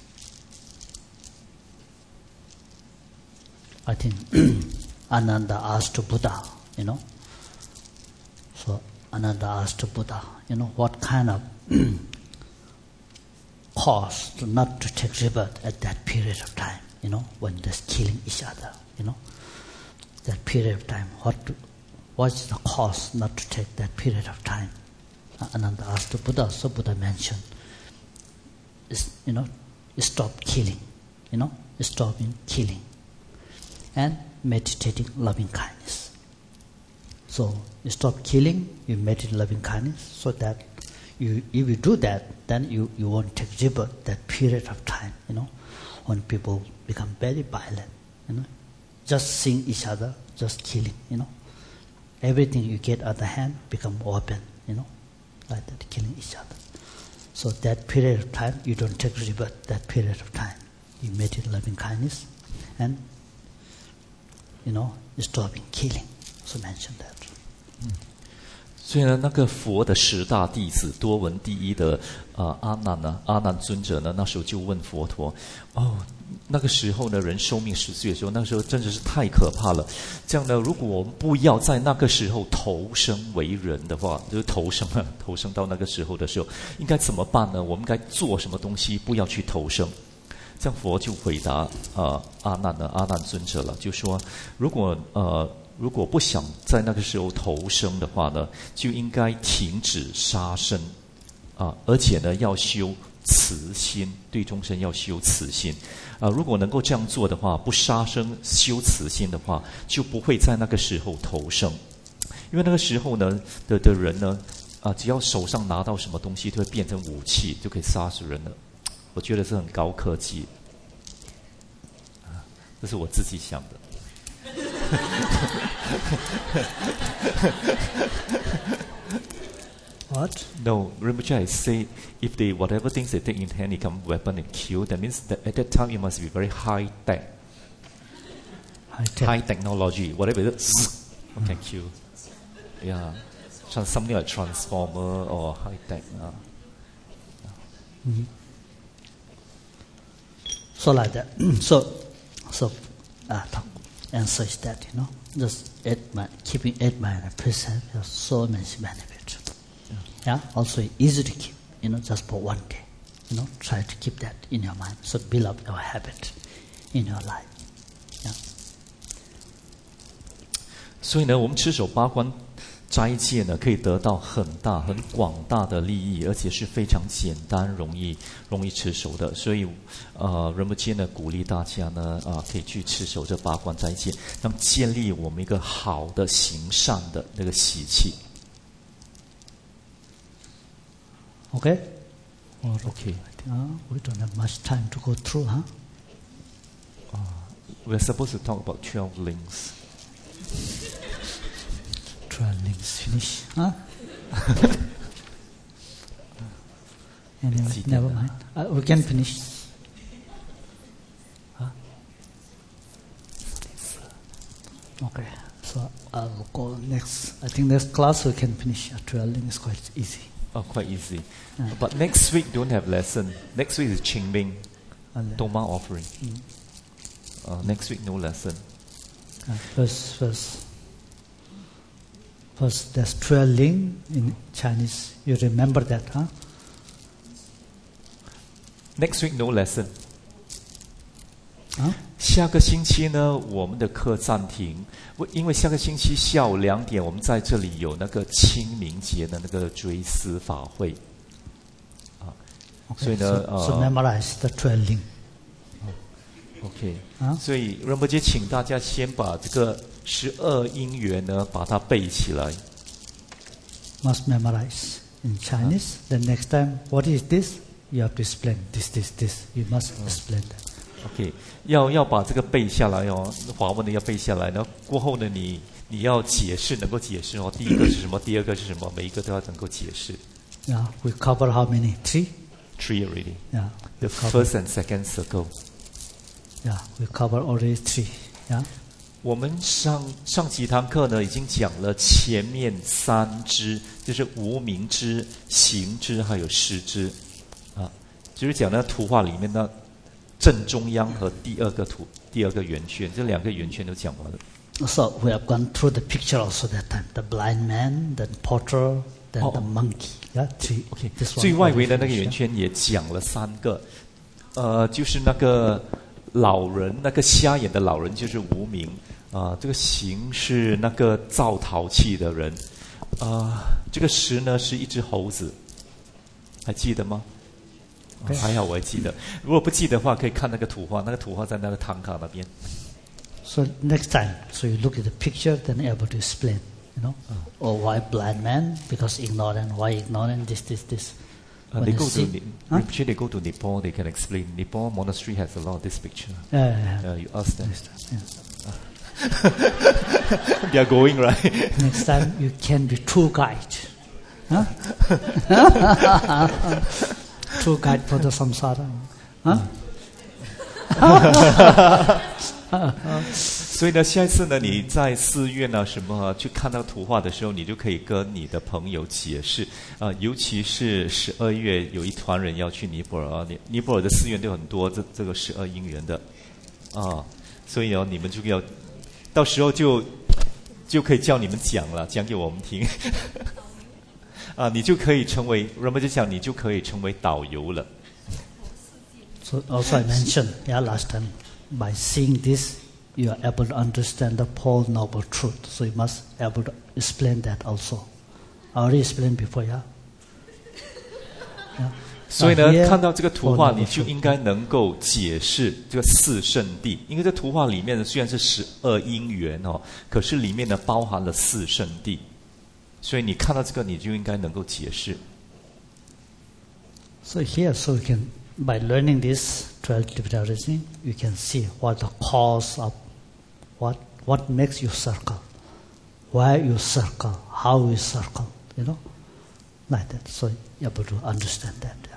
I think Ananda asked Buddha, you know. So Ananda asked Buddha, you know, what kind of cause to not to take rebirth at that period of time, you know, when they're killing each other, you know. That period of time, what to, what's the cause not to take that period of time? Uh, Ananda asked the Buddha, so Buddha mentioned, is, you know, stop killing, you know, stopping killing, and meditating loving kindness. So you stop killing, you meditate loving kindness, so that you, if you do that, then you, you won't take rebirth that period of time, you know, when people become very violent, you know, just seeing each other, just killing, you know. Everything you get at the hand become open, you know, like that, killing each other. So that period of time, you don't take rebirth that period of time. You meditate loving kindness and, you know, stopping killing. So mention that. 所以呢，那个佛的十大弟子多闻第一的呃阿难呢，阿难尊者呢，那时候就问佛陀，哦，那个时候呢，人寿命十岁的时候，那个时候真的是太可怕了。这样呢，如果我们不要在那个时候投生为人的话，就是投生了，投生到那个时候的时候，应该怎么办呢？我们该做什么东西，不要去投生？这样佛就回答呃阿难呢，阿难尊者了，就说如果呃。如果不想在那个时候投生的话呢，就应该停止杀生啊，而且呢要修慈心，对众生要修慈心。啊、呃，如果能够这样做的话，不杀生修慈心的话，就不会在那个时候投生。因为那个时候呢的的人呢，啊、呃，只要手上拿到什么东西，就会变成武器，就可以杀死人了。我觉得是很高科技。啊，这是我自己想的。 What? No, Rinpoche say if they whatever things they take in hand become weapon and kill, that means that at that time it must be very high tech, High tech. high technology. Whatever it is, mm. can kill. Yeah, something like transformer or high tech. Uh. Mm-hmm. So like that. so, so uh, answer is that you know, just eight mind, keeping eight mind and present has so many benefits. Yeah, also easy to keep, you know, just for one day. You know, try to keep that in your mind. So build up your habit in your life. Yeah. 所以呢，我们持守八关斋戒呢，可以得到很大、很广大的利益，而且是非常简单、容易、容易持守的。所以，呃，仁波切呢鼓励大家呢，啊、呃，可以去持守这八关斋戒，让建立我们一个好的行善的那个习气。 Okay? Or, okay. Uh, we don't have much time to go through, huh? Uh, we're supposed to talk about twelve links. twelve links finish, huh? Anyway, never mind. Uh, we can finish. Huh? Okay, so I'll go next. I think next class we can finish. twelve links is quite easy. Oh, quite easy. Uh, but next week don't have lesson. Next week is Qingming, uh, Doma offering. Mm. Uh, next week no lesson. Uh, first, first, first. There's twelve ling in Chinese. You remember that, huh? Next week no lesson. 啊， 下个星期呢，我们的课暂停，因为下个星期下午两点，我们在这里有那个清明节的那个追思法会，啊， okay, 所以呢， so, 呃 so memorize the twelve ling. OK， 啊， 所以仁波切请大家先把这个十二因缘呢，把它背起来。 Must memorize in Chinese. Then next time, what is this? You have to explain this, this, this. You must explain that. OK， 要要把这个背下来哦，华文的要背下来。然后过后呢，你你要解释，能够解释哦。第一个是什么？第二个是什么？每一个都要能够解释。 Yeah, we cover how many? Three. Three already. Yeah. The first and second circle. Yeah, we cover already three. Yeah. 我们上上几堂课呢，已经讲了前面三支，就是无明支、行支还有识支，啊，就是讲那图画里面的正中央和第二个图、第二个圆圈，这两个圆圈都讲完了。 So we have gone through the picture also that time. The blind man, the porter, then oh. the monkey. Yeah, three. OK， 最外围的那个圆圈也讲了三个，呃，就是那个老人，那个瞎眼的老人就是无明。啊、呃，这个行是那个造陶器的人，啊、呃，这个识呢是一只猴子，还记得吗？ Okay. 还好我还记得，如果不记得的话，可以看那个图画，那个图画在那个唐卡那边。 So next time, so you look at the picture, then able to explain, you know, uh. or why blind man because ignorant, why ignorant, this, this, this. Uh, they go see, to huh? Actually, they go to Nepal. They can explain. Nepal monastery has a lot of this picture. Yeah, yeah, yeah. Uh, you ask them. Yeah. They are going right. Next time you can be tour guide, huh? Tour guide for the samsara, huh? 所以呢，下一次呢，你在寺院啊什么、啊、去看到图画的时候，你就可以跟你的朋友解释啊、呃，尤其是十二月有一团人要去尼泊尔啊，尼尼泊尔的寺院都有很多这这个十二因缘的啊，所以哦，你们就要到时候就就可以叫你们讲了，讲给我们听啊，你就可以成为，人们就讲你就可以成为导游了。 So also I mentioned, yeah, last time, by seeing this, you are able to understand the Four Noble Truth. So you must be able to explain that also. I already explained before, yeah. yeah. 所以呢 Here, 看到这个图画 for 你就应该能够解释这个四圣谛，因为这图画里面呢虽然是十二因缘哦，可是里面呢包含了四圣谛，所以你看到这个你就应该能够解释。 So here, so you can, by learning this twelve Tibetan, you can see what the cause of, what what makes you circle, why you circle, how you circle, you know, like that. So you're able to understand that. Yeah.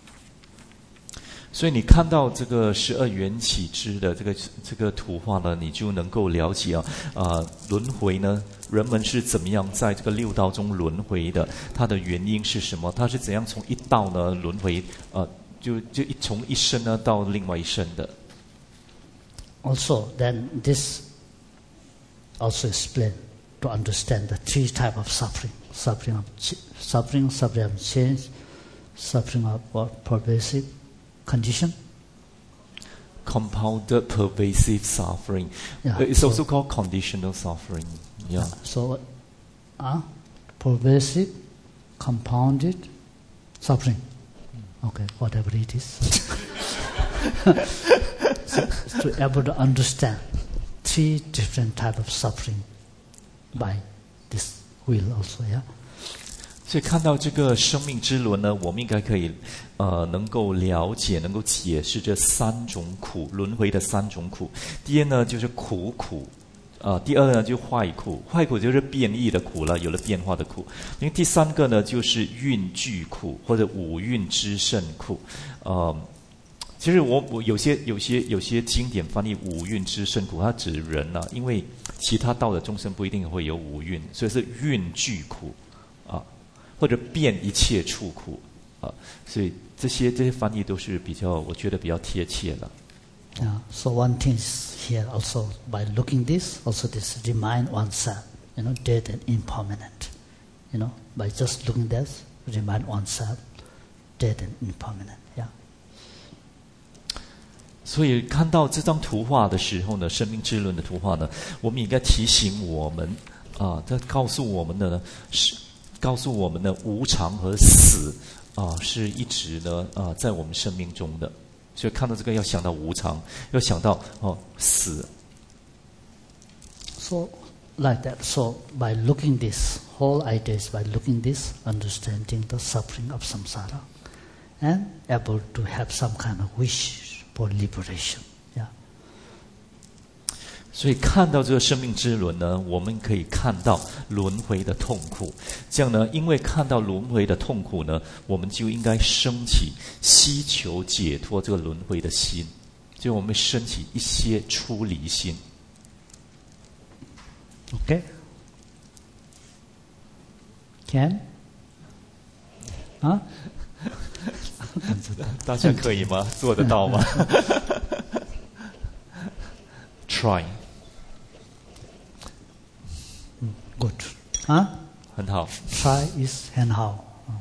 所以你看到这个十二缘起支的这个这个图画呢，你就能够了解啊，呃，轮回呢，人们是怎么样在这个六道中轮回的，它的原因是什么？它是怎样从一道呢轮回，呃，就就一从一生呢到另外一生的。 Also, then this also explain to understand the three type of suffering: suffering of ch- suffering, suffering of change, suffering of what pervasive condition. Compounded pervasive suffering. Yeah, It's so- also called conditional suffering. Yeah. So, uh, pervasive, compounded suffering. Okay, whatever it is. so, to able to understand three different type of suffering by this wheel also, yeah. 所以看到这个生命之轮呢，我们应该可以，呃，能够了解、能够解释这三种苦，轮回的三种苦。第一呢就是苦苦，呃，第二呢就坏苦，坏苦就是变异的苦了，有了变化的苦。因为第三个呢就是蕴聚苦或者五蕴之胜苦，呃。其实我我有些有些有些经典翻译五蕴之胜苦，它指人啊，因为其他道的众生不一定会有五蕴，所以是蕴聚苦啊，或者变一切处苦啊，所以这些这些翻译都是比较，我觉得比较贴切的。 Yeah. So one thing is here also by looking this, also this remind oneself, you know, dead and impermanent. You know, by just looking this, remind oneself, dead and impermanent. Yeah. 所以看到这张图画的时候呢，生命之轮的图画呢，我们应该提醒我们啊，它告诉我们的呢是告诉我们的无常和死啊，是一直呢啊在我们生命中的。所以看到这个要想到无常，要想到哦死。 So like that. So by looking this, whole idea is by looking this, understanding the suffering of samsara, and able to have some kind of wish for liberation. Yeah. 所以看到这个生命之轮呢，我们可以看到轮回的痛苦。这样呢，因为看到轮回的痛苦呢，我们就应该升起希求解脱这个轮回的心，就我们升起一些出离心。 Okay. Can? Huh? 大家可以吗？做得到吗？Try. Good. Huh? 很好。 Try is and how.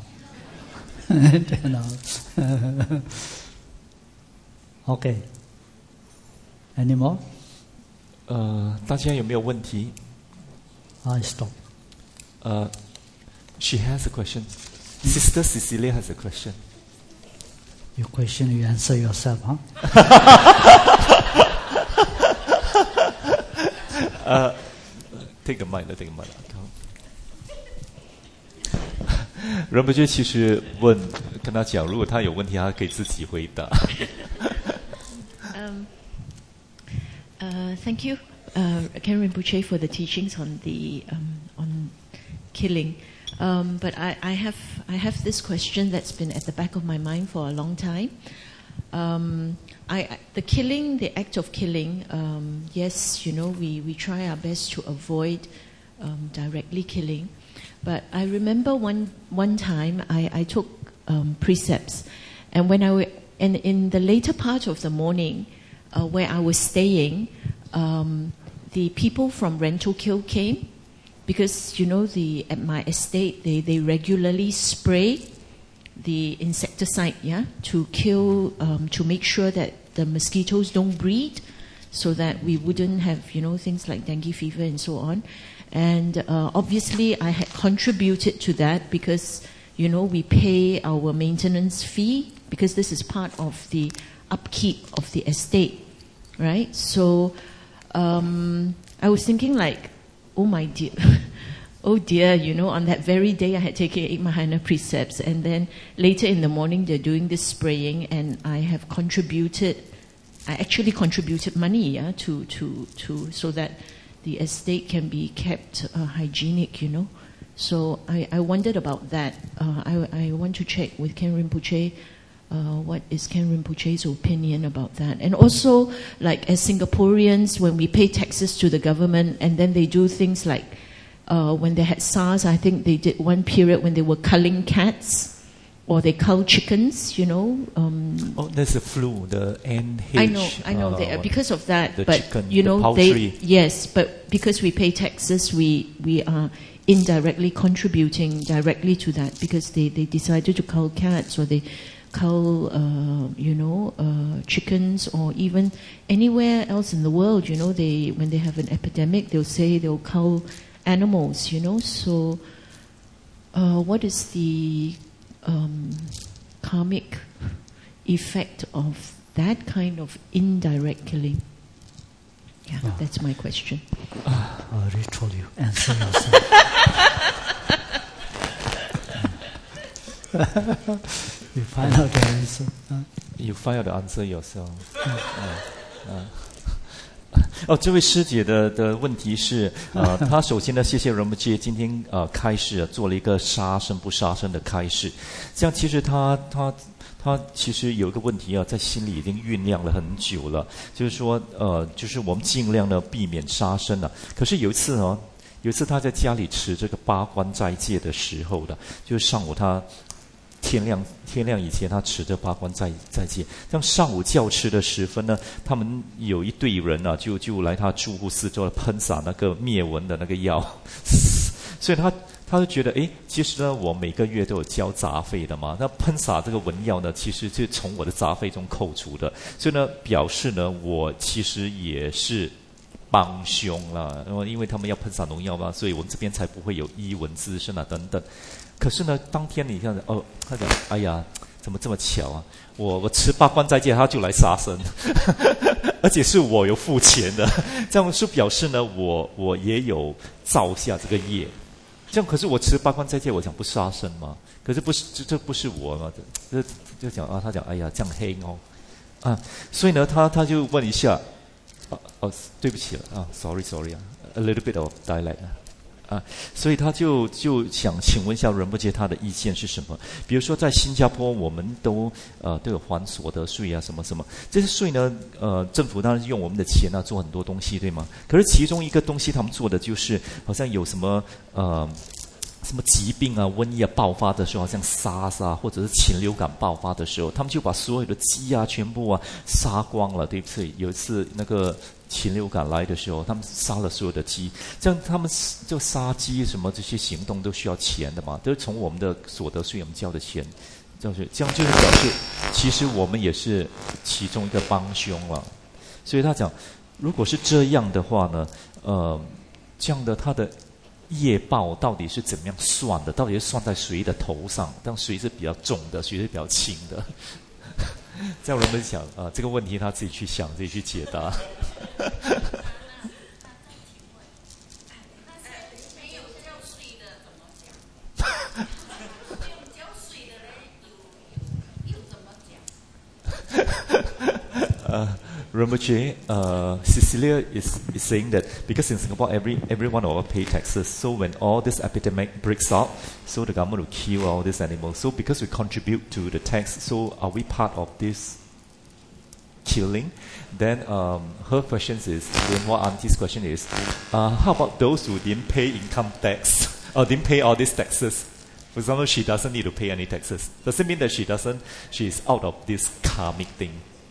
and how. Okay. Any more? 呃，大家有没有问题？ I stop. 呃 She has a question. Sister Cecilia has a question. You question, you answer yourself, huh? 呃 ，take a mic, take a mic. 仁波切其实问跟他讲，如果他有问题，他可以自己回答。 um, uh, thank you, uh, Ken Rinpoche, for the teachings on the um, on killing. Um, but I, I have I have this question that's been at the back of my mind for a long time. Um, I, the killing, the act of killing. Um, yes, you know, we, we try our best to avoid um, directly killing. But I remember one one time I, I took um, precepts, and when I w- and in the later part of the morning, uh, where I was staying, um, the people from Rental Kill came. Because, you know, the at my estate, they, they regularly spray the insecticide, yeah, to kill, um, to make sure that the mosquitoes don't breed, so that we wouldn't have, you know, things like dengue fever and so on. And uh, obviously I had contributed to that because, you know, we pay our maintenance fee because this is part of the upkeep of the estate, right? So um, I was thinking like, oh my dear, oh dear, you know, on that very day I had taken eight Mahayana precepts, and then later in the morning they're doing this spraying, and I have contributed, I actually contributed money, yeah, to, to, to, so that the estate can be kept uh, hygienic, you know. So I, I wondered about that. Uh, I, I want to check with Ken Rinpoche, uh, what is Ken Rinpoche's opinion about that. And also, like as Singaporeans, when we pay taxes to the government, and then they do things like, uh, when they had SARS, I think they did one period when they were culling cats, or they cull chickens, you know. Um, oh, there's the flu, the N H. I know, I know. Uh, they, because of that, the but chicken, you know, the poultry. they yes, but because we pay taxes, we we are indirectly contributing directly to that, because they, they decided to cull cats, or they cull, uh, you know, uh, chickens, or even anywhere else in the world. You know, they when they have an epidemic, they'll say they'll cull animals. You know, so uh, what is the um, karmic effect of that kind of indirect killing? Yeah, oh. That's my question. Uh, I already told you. Answer yourself. You find out the answer. Uh. You find out the answer yourself. 哦，这位师姐的的问题是，呃，她首先呢，谢谢仁波切今天呃开始做了一个杀生不杀生的开示，这样其实她她。他其实有一个问题啊，在心里已经酝酿了很久了，就是说，呃，就是我们尽量呢避免杀生了。可是有一次呢，有一次他在家里持这个八关斋戒的时候的，就是上午他天亮天亮以前，他持着八关斋斋戒。像上午教吃的时分呢，他们有一队人啊，就就来他住户四周喷洒那个灭蚊的那个药，所以他。他就觉得，诶，其实呢，我每个月都有交杂费的嘛。那喷洒这个蚊药呢，其实就从我的杂费中扣除的，所以呢，表示呢，我其实也是帮凶了。因为他们要喷洒农药嘛，所以我们这边才不会有伊蚊滋生啊等等。可是呢，当天你看，哦，他讲，哎呀，怎么这么巧啊？我我持八关斋戒，他就来杀生，而且是我有付钱的，这样是表示呢，我我也有造下这个业。这样可是我持八关斋戒，我讲不杀生嘛？可是不是这这不是我嘛？这就讲啊，他讲哎呀这样黑哦，啊，所以呢他他就问一下，哦、啊、哦对不起了啊 ，sorry sorry 啊 ，a little bit of dialect 啊。啊，所以他就就想请问一下仁波切他的意见是什么？比如说在新加坡，我们都呃都有还所得税啊，什么什么这些税呢？呃，政府当然是用我们的钱啊做很多东西，对吗？可是其中一个东西他们做的就是好像有什么呃什么疾病啊、瘟疫啊爆发的时候，好像 SARS 啊，或者是禽流感爆发的时候，他们就把所有的鸡啊全部啊杀光了，对不对？有一次那个。禽流感来的时候，他们杀了所有的鸡，这样他们就杀鸡什么这些行动都需要钱的嘛，都是从我们的所得税我们交的钱，就是这样就是表示，其实我们也是其中一个帮凶了。所以他讲，如果是这样的话呢，呃，这样的他的业报到底是怎么样算的？到底是算在谁的头上？但谁是比较重的，谁是比较轻的？这样人们想啊、呃，这个问题他自己去想，自己去解答。uh, Rinpoche, uh, Cecilia is, is saying that because in Singapore every everyone will pay taxes, so when all this epidemic breaks out, so the government will kill all these animals. So because we contribute to the tax, so are we part of this killing? Then um, her question is, Renhua Auntie's question is, uh, how about those who didn't pay income tax or didn't pay all these taxes? For example, she doesn't need to pay any taxes. Does it mean that she doesn't? She is out of this karmic thing.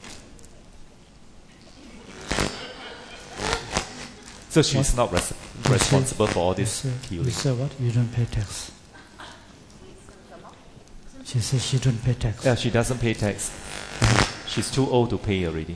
So she's what? not res- responsible say, for all this you say, killing. You say what? You don't pay tax. She says she don't pay tax. Yeah, she doesn't pay tax. She's too old to pay already.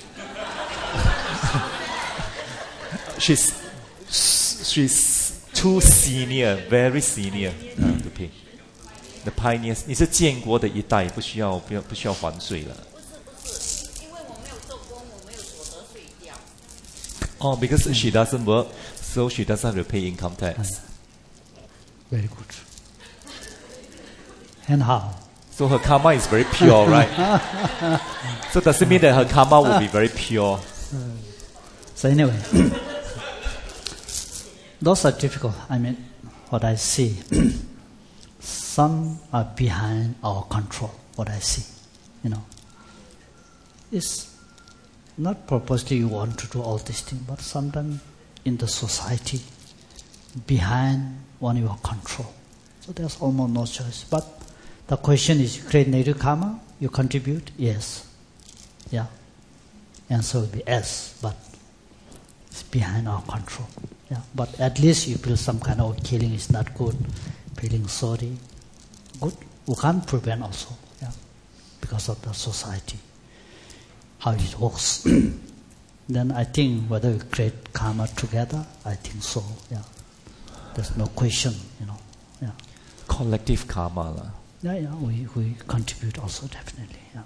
she's she's too senior, very senior uh, to pay. The pioneers， 你是建国的一代，不需要不要不需要还税了。 不是不是，因为我没有做工，我没有所得税掉。 Oh, because she doesn't work, so she doesn't have to pay income tax. Very good. And how? So her karma is very pure, right? So does it mean that her karma will be very pure? So anyway, those are difficult. I mean, what I see, some are behind our control. What I see, you know, it's not purposely you want to do all these things, but sometimes in the society, behind one your control. So there's almost no choice. But the question is, you create negative karma, you contribute? Yes. Yeah. Answer will be yes, but it's behind our control. Yeah. But at least you feel some kind of killing is not good, feeling sorry. Good. We can't prevent also, yeah, because of the society, how it works. Then I think whether we create karma together, I think so, yeah. There's no question, you know. Yeah. Collective karma 啦。 Yeah, yeah, we, we contribute also definitely, yeah.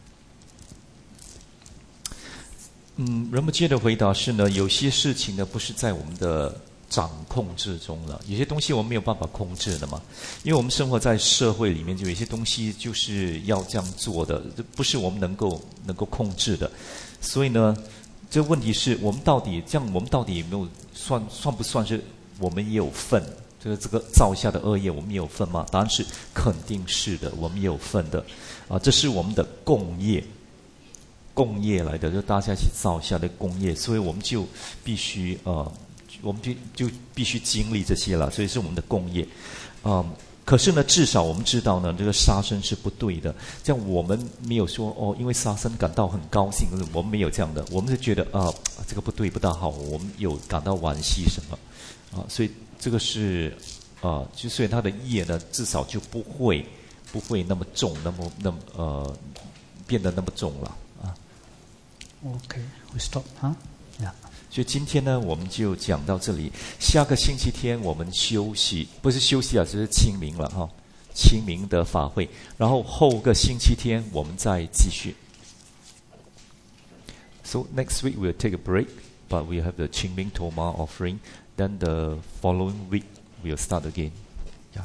嗯，仁波切的回答是呢，有些事情呢不是在我们的掌控之中了，有些东西我们没有办法控制的嘛，因为我们生活在社会里面，就有些东西就是要这样做的，不是我们能够能够控制的，所以呢，这问题是我们到底这样，我们到底有没有算算不算是我们也有份？就是这个造下的恶业，我们也有份吗？答案是肯定是的，我们也有份的，啊，这是我们的共业，共业来的，就大家一起造下的共业，所以我们就必须呃，我们就就必须经历这些了，所以是我们的共业，嗯。可是呢，至少我们知道呢，这个杀生是不对的。这样我们没有说哦，因为杀生感到很高兴，我们没有这样的，我们是觉得啊、呃，这个不对，不大好，我们有感到惋惜什么啊，所以这个是啊，就所以他的业呢，至少就不会不会那么重，那么那么呃变得那么重了啊。 Okay, we stop, huh? Yeah. 所以今天呢，我们就讲到这里。下个星期天我们休息，不是休息啊，就是清明了哈，清明的法会。然后后个星期天我们再继续。So next week we'll take a break, but we have the Qingming Toma offering. Then the following week we'll start again. Yeah.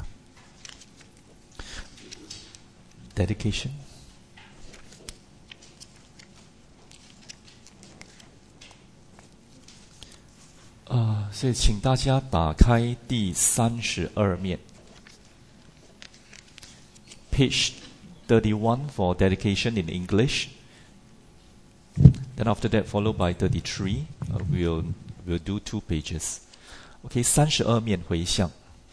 Dedication. 啊、呃，所以请大家打开第三十二面 ，page thirty-one for dedication in English. Then after that, followed by thirty-three, uh, we'll we'll do two pages. OK， 三十二面回向，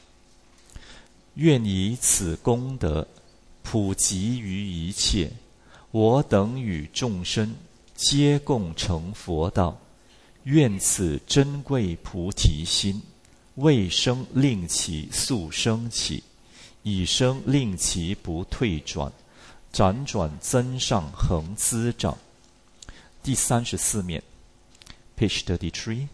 愿以此功德普及于一切，我等与众生皆共成佛道。愿此珍贵菩提心，未生令其速生起，已生令其不退转，辗转增上恒滋长。第三十四面 ，page thirty-three。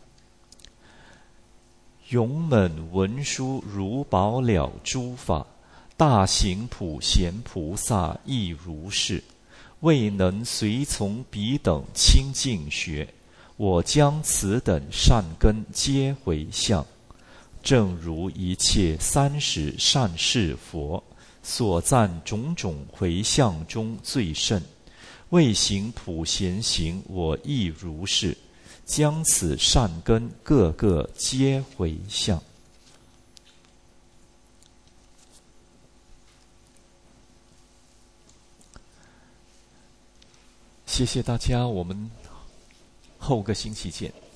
勇猛文殊如宝了诸法，大行普贤菩萨亦如是，未能随从彼等清净学。我将此等善根皆回向，正如一切三十善事佛所赞种种回向中最甚。未行普贤行，我亦如是，将此善根个个皆回向。谢谢大家，我们后个星期见。